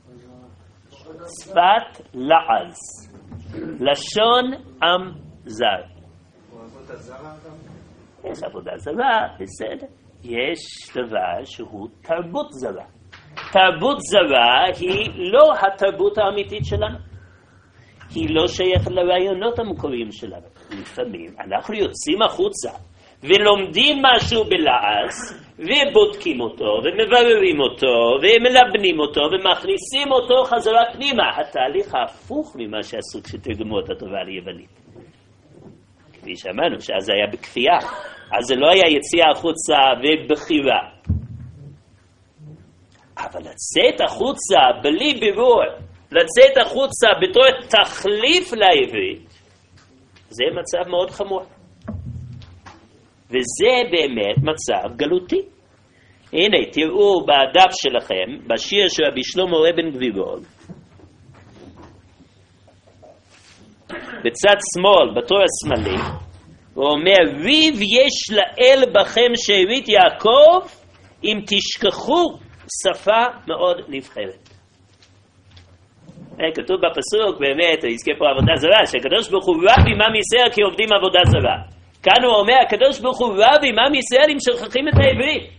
שפת לעז. לשון עם זר. יש עבודה זרה, בסדר. יש דבר שהוא תרבות זרה. תרבות זרה היא לא התרבות האמיתית שלנו. היא לא שייכת לרעיונות המקוריים שלנו. לפעמים אנחנו יוצאים החוצה ולומדים משהו בלעז ובודקים אותו ומבררים אותו ומלבנים אותו ומכניסים אותו חזרה פנימה. התהליך ההפוך ממה שעשו כשתרגמו את התורה ליוונית. כפי שאמרנו שאז זה היה בכפייה, אז זה לא היה יציאה החוצה ובחירה. אבל לצאת החוצה בלי בירור, לצאת החוצה בתור תחליף לעברית, זה מצב מאוד חמור. וזה באמת מצב גלותי. הנה, תראו בדף שלכם, בשיר של רבי שלמה אבן גבירול, בצד שמאל, בתור השמאלי, הוא אומר, ריב יש לאל בכם שארית יעקב, אם תשכחו שפה מאוד נבחרת. כתוב בפסוק, באמת, הזכיר פה עבודה זרה, שהקדוש ברוך הוא רב עם עם ישראל כי עובדים עבודה זרה. כאן הוא אומר, הקדוש ברוך הוא רב עם עם ישראל אם שוכחים את העברית.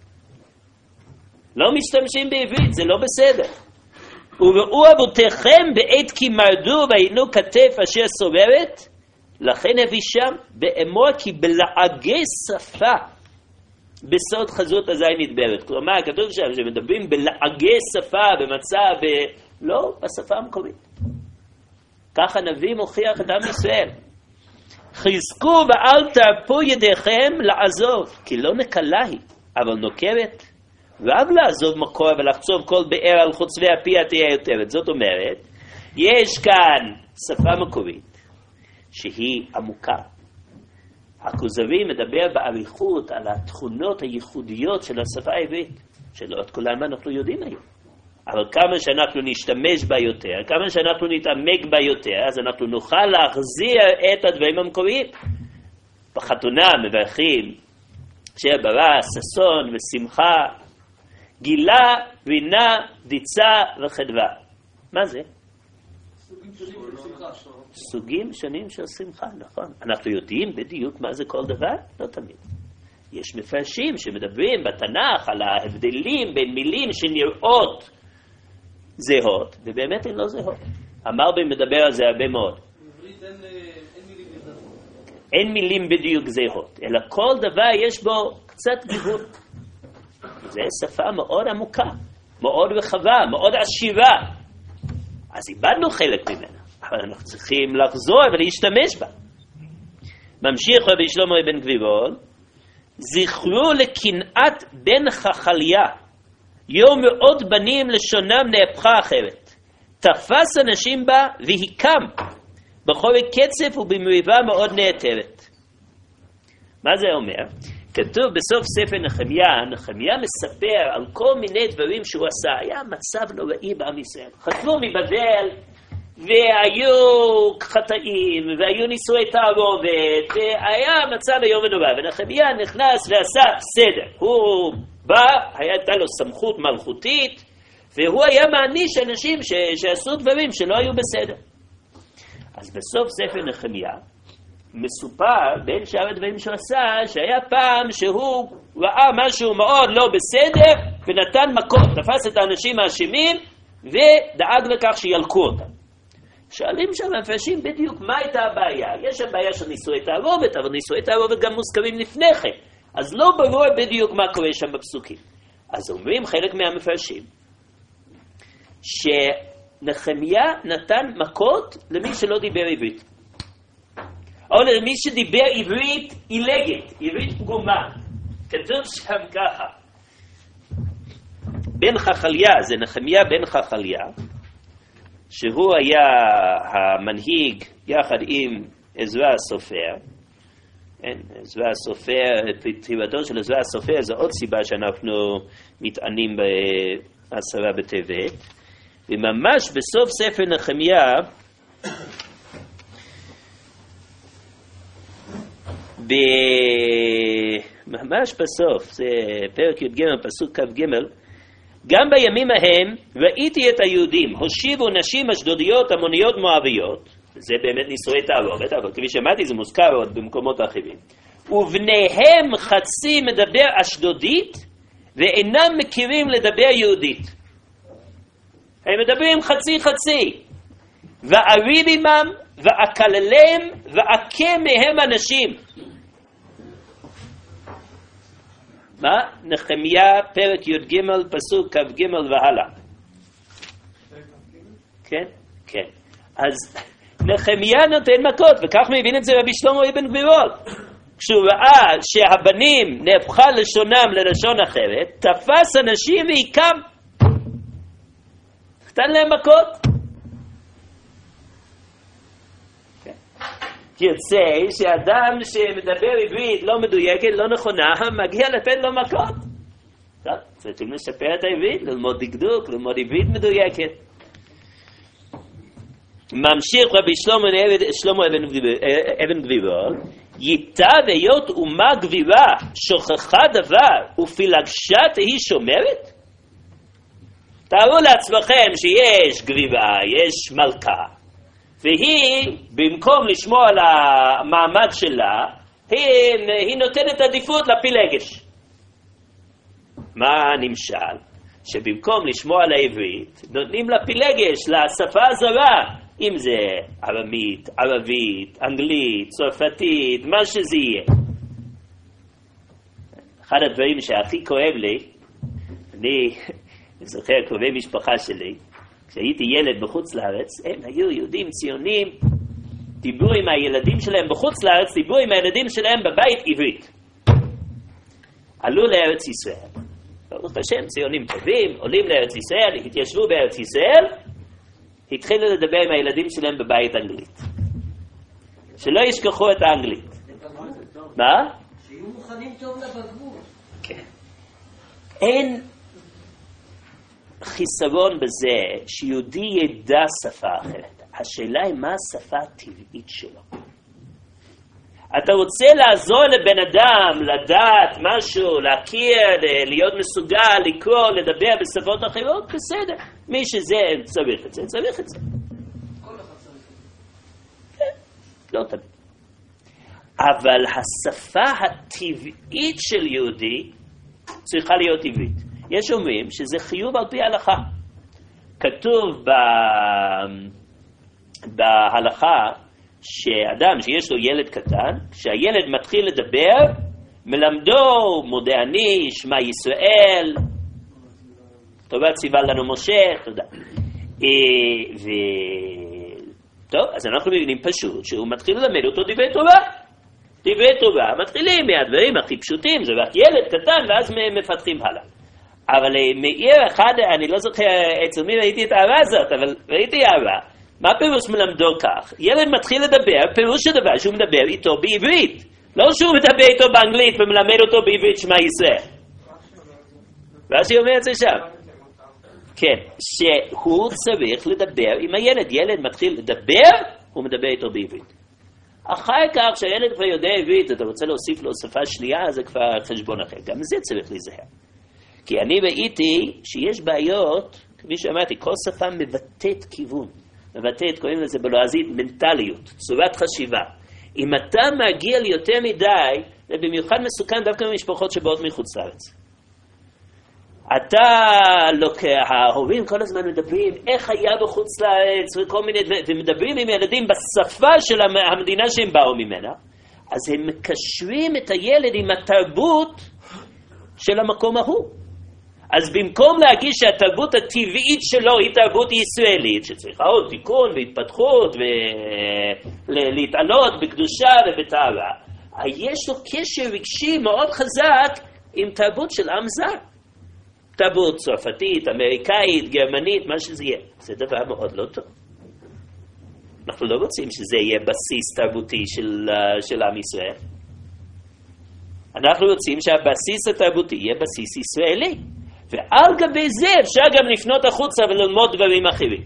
לא משתמשים בעברית, זה לא בסדר. וראו אבותיכם בעת כי מרדו והיינו כתף אשר סוברת, לכן הביא שם באמור כי בלעגי שפה בסוד חזות אזי נדברת. כלומר, כתוב שם שמדברים בלעגי שפה במצב לא בשפה המקורית. ככה נביא מוכיח את עם ישראל. חזקו ואל תרפו ידיכם לעזוב, כי לא נקלה היא, אבל נוקרת. רב לעזוב מקור ולחצוב כל באר על חוצבי הפיה תהיה יותר. זאת אומרת, יש כאן שפה מקורית שהיא עמוקה. הכוזרי מדבר בעריכות על התכונות הייחודיות של השפה העברית, שלא את כולן אנחנו יודעים היום. אבל כמה שאנחנו נשתמש בה יותר, כמה שאנחנו נתעמק בה יותר, אז אנחנו נוכל להחזיר את הדברים המקוריים. בחתונה מברכים שברא, ששון ושמחה, גילה, רינה, דיצה וחדווה. מה זה? סוגים שונים של שמחה, נכון. אנחנו יודעים בדיוק מה זה כל דבר? לא תמיד. יש מפרשים שמדברים בתנ"ך על ההבדלים בין מילים שנראות זהות, ובאמת הן לא זהות. המרבה מדבר על זה הרבה מאוד. אין מילים בדיוק זהות, אלא כל דבר יש בו קצת גיוון. זו שפה מאוד עמוקה, מאוד רחבה, מאוד עשירה. אז איבדנו חלק ממנה, אבל אנחנו צריכים לחזור ולהשתמש בה. ממשיך רבי שלמה אבן גבירול, זכרו לקנאת בן חכליה, יום מאוד בנים לשונם נהפכה אחרת. תפס אנשים בה והיקם, בכל קצף ובמריבה מאוד נהתרת. מה זה אומר? כתוב בסוף ספר נחמיה מספר על כל מיני דברים שהוא עשה. היה מצב נוראי בעם ישראל. חזרו מבבל, והיו חטאים, והיו נישואי תערובת, והיה מצב איום ונורא. ונחמיה נכנס ועשה סדר. הוא בא, הייתה לו סמכות מלכותית, והוא היה מעניש אנשים שעשו דברים שלא היו בסדר. אז בסוף ספר נחמיה, מסופר בין שאר הדברים שהוא עשה, שהיה פעם שהוא ראה משהו מאוד לא בסדר, ונתן מכות, תפס את האנשים האשמים, ודאג לכך שילקו אותם. שואלים שם המפרשים בדיוק מה הייתה הבעיה. יש שם בעיה של נישואי תערובת, אבל נישואי תערובת גם מוזכרים לפני כן. אז לא ברור בדיוק מה קורה שם בפסוקים. אז אומרים חלק מהמפרשים, שנחמיה נתן מכות למי שלא דיבר עברית. או למי שדיבר עברית עילגת, עברית פגומה. כתוב שם ככה, בן חכליה, זה נחמיה בן חכליה, שהוא היה המנהיג יחד עם עזרא הסופר. עזרא הסופר, פטירתו של עזרא הסופר זו עוד סיבה שאנחנו מתענים בעשרה בטבת. וממש בסוף ספר נחמיה, ממש בסוף, זה פרק י"ג פסוק כ"ג, גם בימים ההם ראיתי את היהודים הושיבו נשים אשדודיות המוניות מואביות, זה באמת נישואי תערובת, אבל כפי שאמרתי זה מוזכר עוד במקומות אחרים, ובניהם חצי מדבר אשדודית ואינם מכירים לדבר יהודית. הם מדברים חצי חצי, ואריב עמם ואקללם ואכה מהם אנשים. מה? נחמיה פרק י"ג פסוק כ"ג והלאה. כן? כן. אז נחמיה נותן מכות, וכך מבין את זה רבי שלמה אבן גבירול. כשהוא ראה שהבנים נהפכה לשונם ללשון אחרת, תפס אנשים והיקם. נתן להם מכות. יוצא שאדם שמדבר עברית לא מדויקת, לא נכונה, מגיע לתת לו מכות. טוב, צריכים לשפר את העברית, ללמוד דקדוק, ללמוד עברית מדויקת. ממשיך רבי שלמה אבן גבירול, ייטב היות אומה גבירה שוכחה דבר ופילגשה תהי שומרת? תארו לעצמכם שיש גבירה, יש מלכה, והיא במקום לשמוע על המעמד שלה היא נותנת עדיפות לפילגש. מה נמשל? שבמקום לשמוע על העברית נותנים לפילגש, לשפה הזרה, אם זה ארמית, ערבית, אנגלית, צרפתית, מה שזה יהיה. אחד הדברים שהכי כואב לי, אני זוכר קרובי משפחה שלי, כשהייתי ילד בחוץ לארץ, הם היו יהודים ציונים, דיברו עם הילדים שלהם בחוץ לארץ, דיברו עם הילדים שלהם בבית עברית. עלו לארץ ישראל. ברוך השם, ציונים טובים, עולים לארץ ישראל, התיישבו בארץ ישראל, התחילו לדבר עם הילדים שלהם בבית אנגלית. שלא ישכחו את האנגלית. מה? שיהיו מוכנים טוב לבגרות. כן. אין חיסרון בזה שיהודי ידע שפה אחרת. השאלה היא מה השפה הטבעית שלו. אתה רוצה לעזור לבן אדם לדעת משהו, להכיר, להיות מסוגל, לקרוא, לדבר בשפות אחרות, בסדר. מי שזה צריך את זה, צריך את זה. כל אחד צריך את זה. כן, לא תמיד. אבל השפה הטבעית של יהודי צריכה להיות טבעית. יש אומרים שזה חיוב על פי ההלכה. כתוב בהלכה שאדם שיש לו ילד קטן, כשהילד מתחיל לדבר, מלמדו מודה אני, שמע ישראל, תורה ציווה לנו משה, תודה. טוב, אז אנחנו מבינים פשוט שהוא מתחיל ללמד אותו דברי תורה. דברי תורה מתחילים מהדברים הכי פשוטים, זה רק ילד קטן ואז מפתחים הלאה. אבל מעיר אחד, אני לא זוכר אצל מי ראיתי את הערה הזאת, אבל ראיתי הערה. מה פירוש מלמדו כך? ילד מתחיל לדבר, פירוש הדבר שהוא מדבר איתו בעברית. לא שהוא מדבר איתו באנגלית ומלמד אותו בעברית שמע ישראל. רש"י אומר את זה שם. כן, שהוא צריך לדבר עם הילד. ילד מתחיל לדבר, הוא מדבר איתו בעברית. אחר כך שהילד כבר יודע עברית, אתה רוצה להוסיף לו שפה שנייה, זה כבר חשבון אחר. גם זה צריך להיזהר. כי אני ראיתי שיש בעיות, כפי שאמרתי, כל שפה מבטאת כיוון. מבטאת, קוראים לזה בלועזית, מנטליות, צורת חשיבה. אם אתה מגיע לי יותר מדי, זה במיוחד מסוכן דווקא במשפחות שבאות מחוץ לארץ. אתה לוקח, ההורים כל הזמן מדברים איך היה בחוץ לארץ וכל מיני, ומדברים עם ילדים בשפה של המדינה שהם באו ממנה, אז הם מקשרים את הילד עם התרבות של המקום ההוא. אז במקום להגיד שהתרבות הטבעית שלו היא תרבות ישראלית, שצריכה עוד תיקון והתפתחות ולהתעלות בקדושה ובטהרה, יש לו קשר רגשי מאוד חזק עם תרבות של עם זר. תרבות צרפתית, אמריקאית, גרמנית, מה שזה יהיה. זה דבר מאוד לא טוב. אנחנו לא רוצים שזה יהיה בסיס תרבותי של עם ישראל. אנחנו רוצים שהבסיס התרבותי יהיה בסיס ישראלי. ועל גבי זה אפשר גם לפנות החוצה וללמוד דברים אחרים.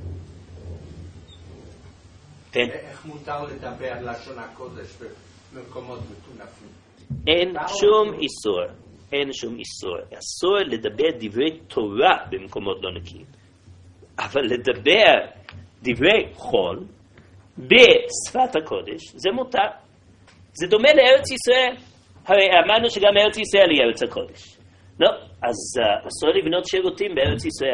כן. איך מותר לדבר לשון הקודש במקומות מטונפים? אין שום איסור. אין שום איסור. אסור לדבר דברי תורה במקומות לא נקיים. אבל לדבר דברי חול בשפת הקודש, זה מותר. זה דומה לארץ ישראל. הרי אמרנו שגם ארץ ישראל היא ארץ הקודש. לא, אז אסור לבנות שירותים בארץ ישראל.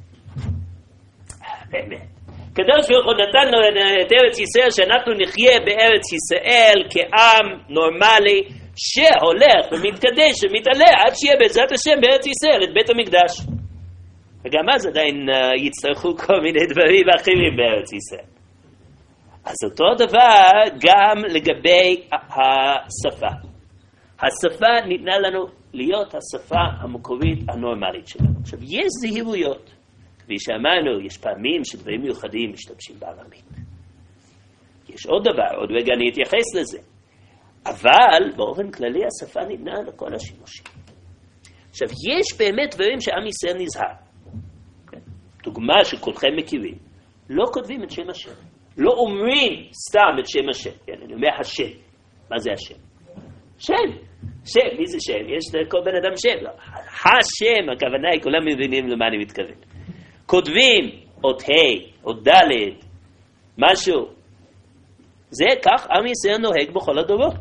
באמת. קדוש ברוך הוא נתן לו את ארץ ישראל, שאנחנו נחיה בארץ ישראל כעם נורמלי, שהולך ומתקדש ומתעלה עד שיהיה בעזרת השם בארץ ישראל את בית המקדש. וגם אז עדיין יצטרכו כל מיני דברים אחרים בארץ ישראל. אז אותו דבר גם לגבי השפה. השפה ניתנה לנו להיות השפה המקורית הנורמלית שלנו. עכשיו, יש זהירויות. כפי שאמרנו, יש פעמים שדברים מיוחדים משתמשים בארמית. יש עוד דבר, עוד רגע אני אתייחס לזה. אבל באופן כללי השפה ניתנה לכל השימושים. עכשיו, יש באמת דברים שעם ישראל נזהר. דוגמה שכולכם מכירים. לא כותבים את שם השם. לא אומרים סתם את שם השם. אני אומר השם. מה זה השם? שם. שם, מי זה שם? יש לכל בן אדם שם. לא. השם, הכוונה היא, כולם מבינים למה אני מתכוון. כותבים אות ה', אות ד', משהו. זה כך עם ישראל נוהג בכל הדורות.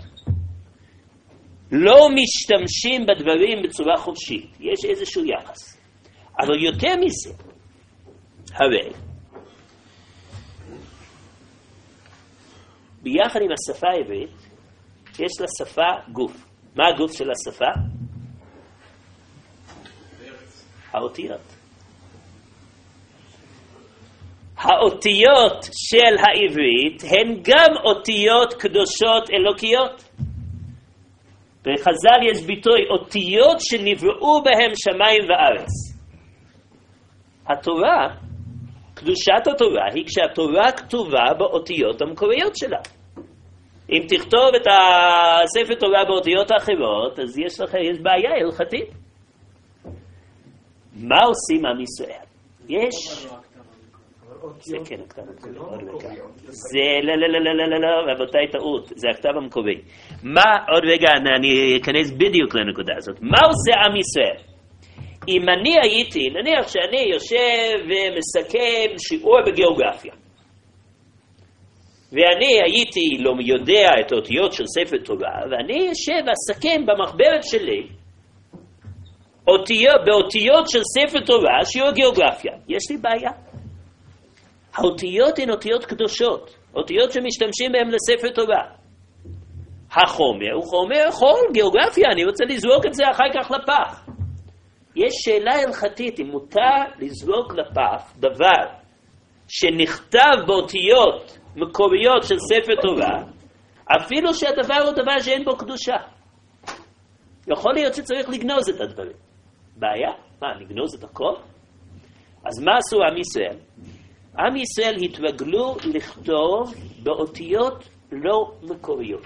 לא משתמשים בדברים בצורה חופשית. יש איזשהו יחס. אבל יותר מזה, הרי, ביחד עם השפה העברית, יש לשפה גוף. מה הגוף של השפה? האותיות. האותיות של העברית הן גם אותיות קדושות אלוקיות. בחז"ל יש ביטוי אותיות שנבראו בהם שמיים וארץ. התורה, קדושת התורה היא כשהתורה כתובה באותיות המקוריות שלה. אם תכתוב את הספר תורה באותיות האחרות, אז יש בעיה הלכתית. מה עושים עם ישראל? יש... זה כן הכתב המקורי. זה לא, רבותיי טעות, זה הכתב המקורי. מה, עוד רגע אני אכנס בדיוק לנקודה הזאת. מה עושה עם ישראל? אם אני הייתי, נניח שאני יושב ומסכם שיעור בגיאוגרפיה, ואני הייתי לא יודע את האותיות של ספר תורה, ואני יושב ואסכם במחברת שלי באותיות של ספר תורה שיעור גיאוגרפיה. יש לי בעיה. האותיות הן אותיות קדושות, אותיות שמשתמשים בהן לספר תורה. החומר הוא חומר חול, גיאוגרפיה, אני רוצה לזרוק את זה אחר כך לפח. יש שאלה הלכתית, אם מותר לזרוק לפח דבר שנכתב באותיות מקוריות של ספר תורה, אפילו שהדבר הוא דבר שאין בו קדושה. יכול להיות שצריך לגנוז את הדברים. בעיה? מה, לגנוז את הכל? אז מה עשו עם ישראל? עם ישראל התרגלו לכתוב באותיות לא מקוריות.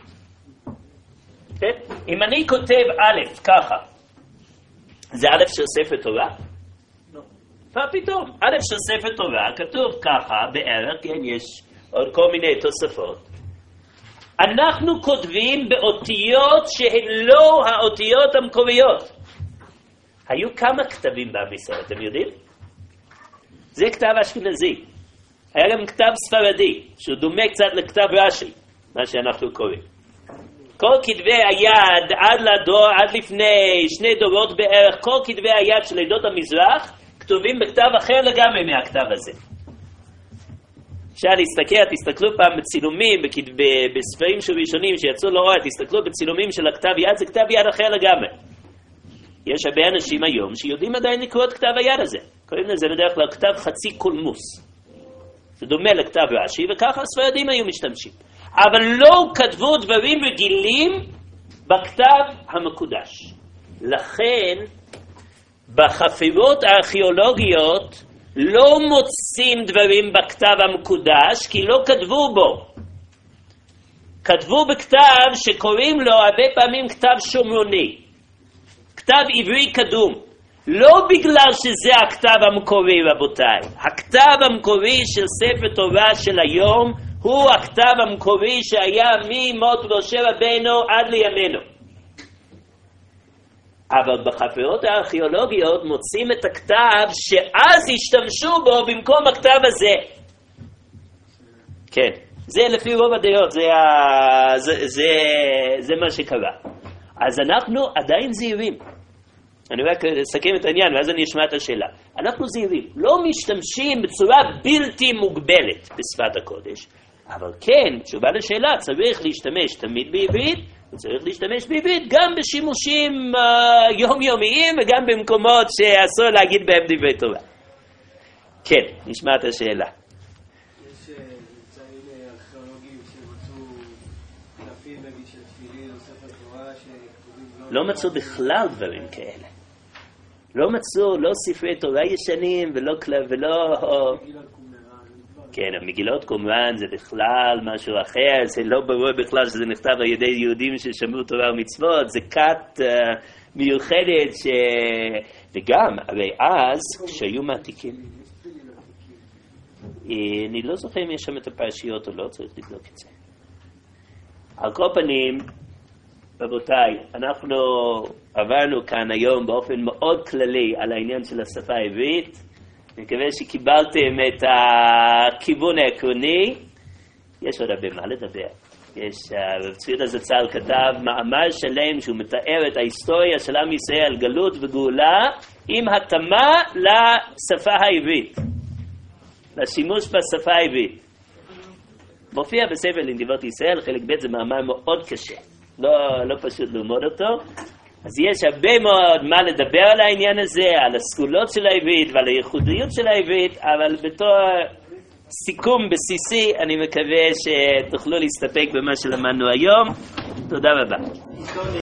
אם אני כותב א' ככה, זה א' של ספר תורה? לא. פתאום, א' של ספר תורה כתוב ככה בערך, כן, יש עוד כל מיני תוספות. אנחנו כותבים באותיות שהן לא האותיות המקוריות. היו כמה כתבים בעם ישראל, אתם יודעים? זה כתב אשכנזי. היה גם כתב ספרדי, שהוא דומה קצת לכתב רש"י, מה שאנחנו קוראים. כל כתבי היד עד לפני 2 דורות בערך, כל כתבי היד של עדות המזרח כתובים בכתב אחר לגמרי מהכתב הזה. אפשר להסתכל, תסתכלו פעם בצילומים, בספרים של ראשונים שיצאו לאור, תסתכלו בצילומים של הכתב יד, זה כתב יד אחר לגמרי. יש הרבה אנשים היום שיודעים עדיין לקרוא את כתב היד הזה. קוראים לזה בדרך כלל כתב חצי קולמוס. זה דומה לכתב רש"י, וככה הספרדים היו משתמשים. אבל לא כתבו דברים רגילים בכתב המקודש. לכן בחפירות הארכיאולוגיות לא מוצאים דברים בכתב המקודש כי לא כתבו בו. כתבו בכתב שקוראים לו הרבה פעמים כתב שומרוני, כתב עברי קדום. לא בגלל שזה הכתב המקורי, רבותיי. הכתב המקורי של ספר תורה של היום הוא הכתב המקורי שהיה ממות משה רבנו עד לימינו. אבל בחפירות הארכיאולוגיות מוצאים את הכתב שאז השתמשו בו במקום הכתב הזה. כן, זה לפי רוב הדעות, זה מה שקרה. אז אנחנו עדיין זהירים. אני רק אסכם את העניין ואז אני אשמע את השאלה. אנחנו זהירים, לא משתמשים בצורה בלתי מוגבלת בשפת הקודש, אבל כן, תשובה לשאלה, צריך להשתמש תמיד בעברית, וצריך להשתמש בעברית גם בשימושים יומיומיים וגם במקומות שאסור להגיד בהם דברי תורה. כן, נשמע את השאלה. יש צעים ארכיאולוגיים שמצאו קלפים נגיד של תפילין או ספר תורה שכתובים לא מצאו בכלל דברים כאלה. לא מצאו, לא ספרי תורה ישנים ולא כן, המגילות קומראן זה בכלל משהו אחר, זה לא ברור בכלל שזה נכתב על ידי יהודים ששמרו תורה ומצוות, זה כת מיוחדת וגם, הרי אז כשהיו מעתיקים, אני לא זוכר אם יש שם את הפרשיות או לא, צריך לבדוק את זה. על כל פנים, רבותיי, אנחנו עברנו כאן היום באופן מאוד כללי על העניין של השפה העברית. אני מקווה שקיבלתם את הכיוון העקרוני. יש עוד הרבה מה לדבר. רב צבי זצ"ל כתב מאמר שלם שהוא מתאר את ההיסטוריה של עם ישראל, גלות וגאולה, עם התאמה לשפה העברית, לשימוש בשפה העברית. מופיע בספר לנדיבות ישראל, חלק ב' זה מאמר מאוד קשה. לא פשוט ללמוד אותו. אז יש הרבה מאוד מה לדבר על העניין הזה, על הסגולות של העברית ועל הייחודיות של העברית, אבל בתור סיכום בסיסי אני מקווה שתוכלו להסתפק במה שלמדנו היום. תודה רבה.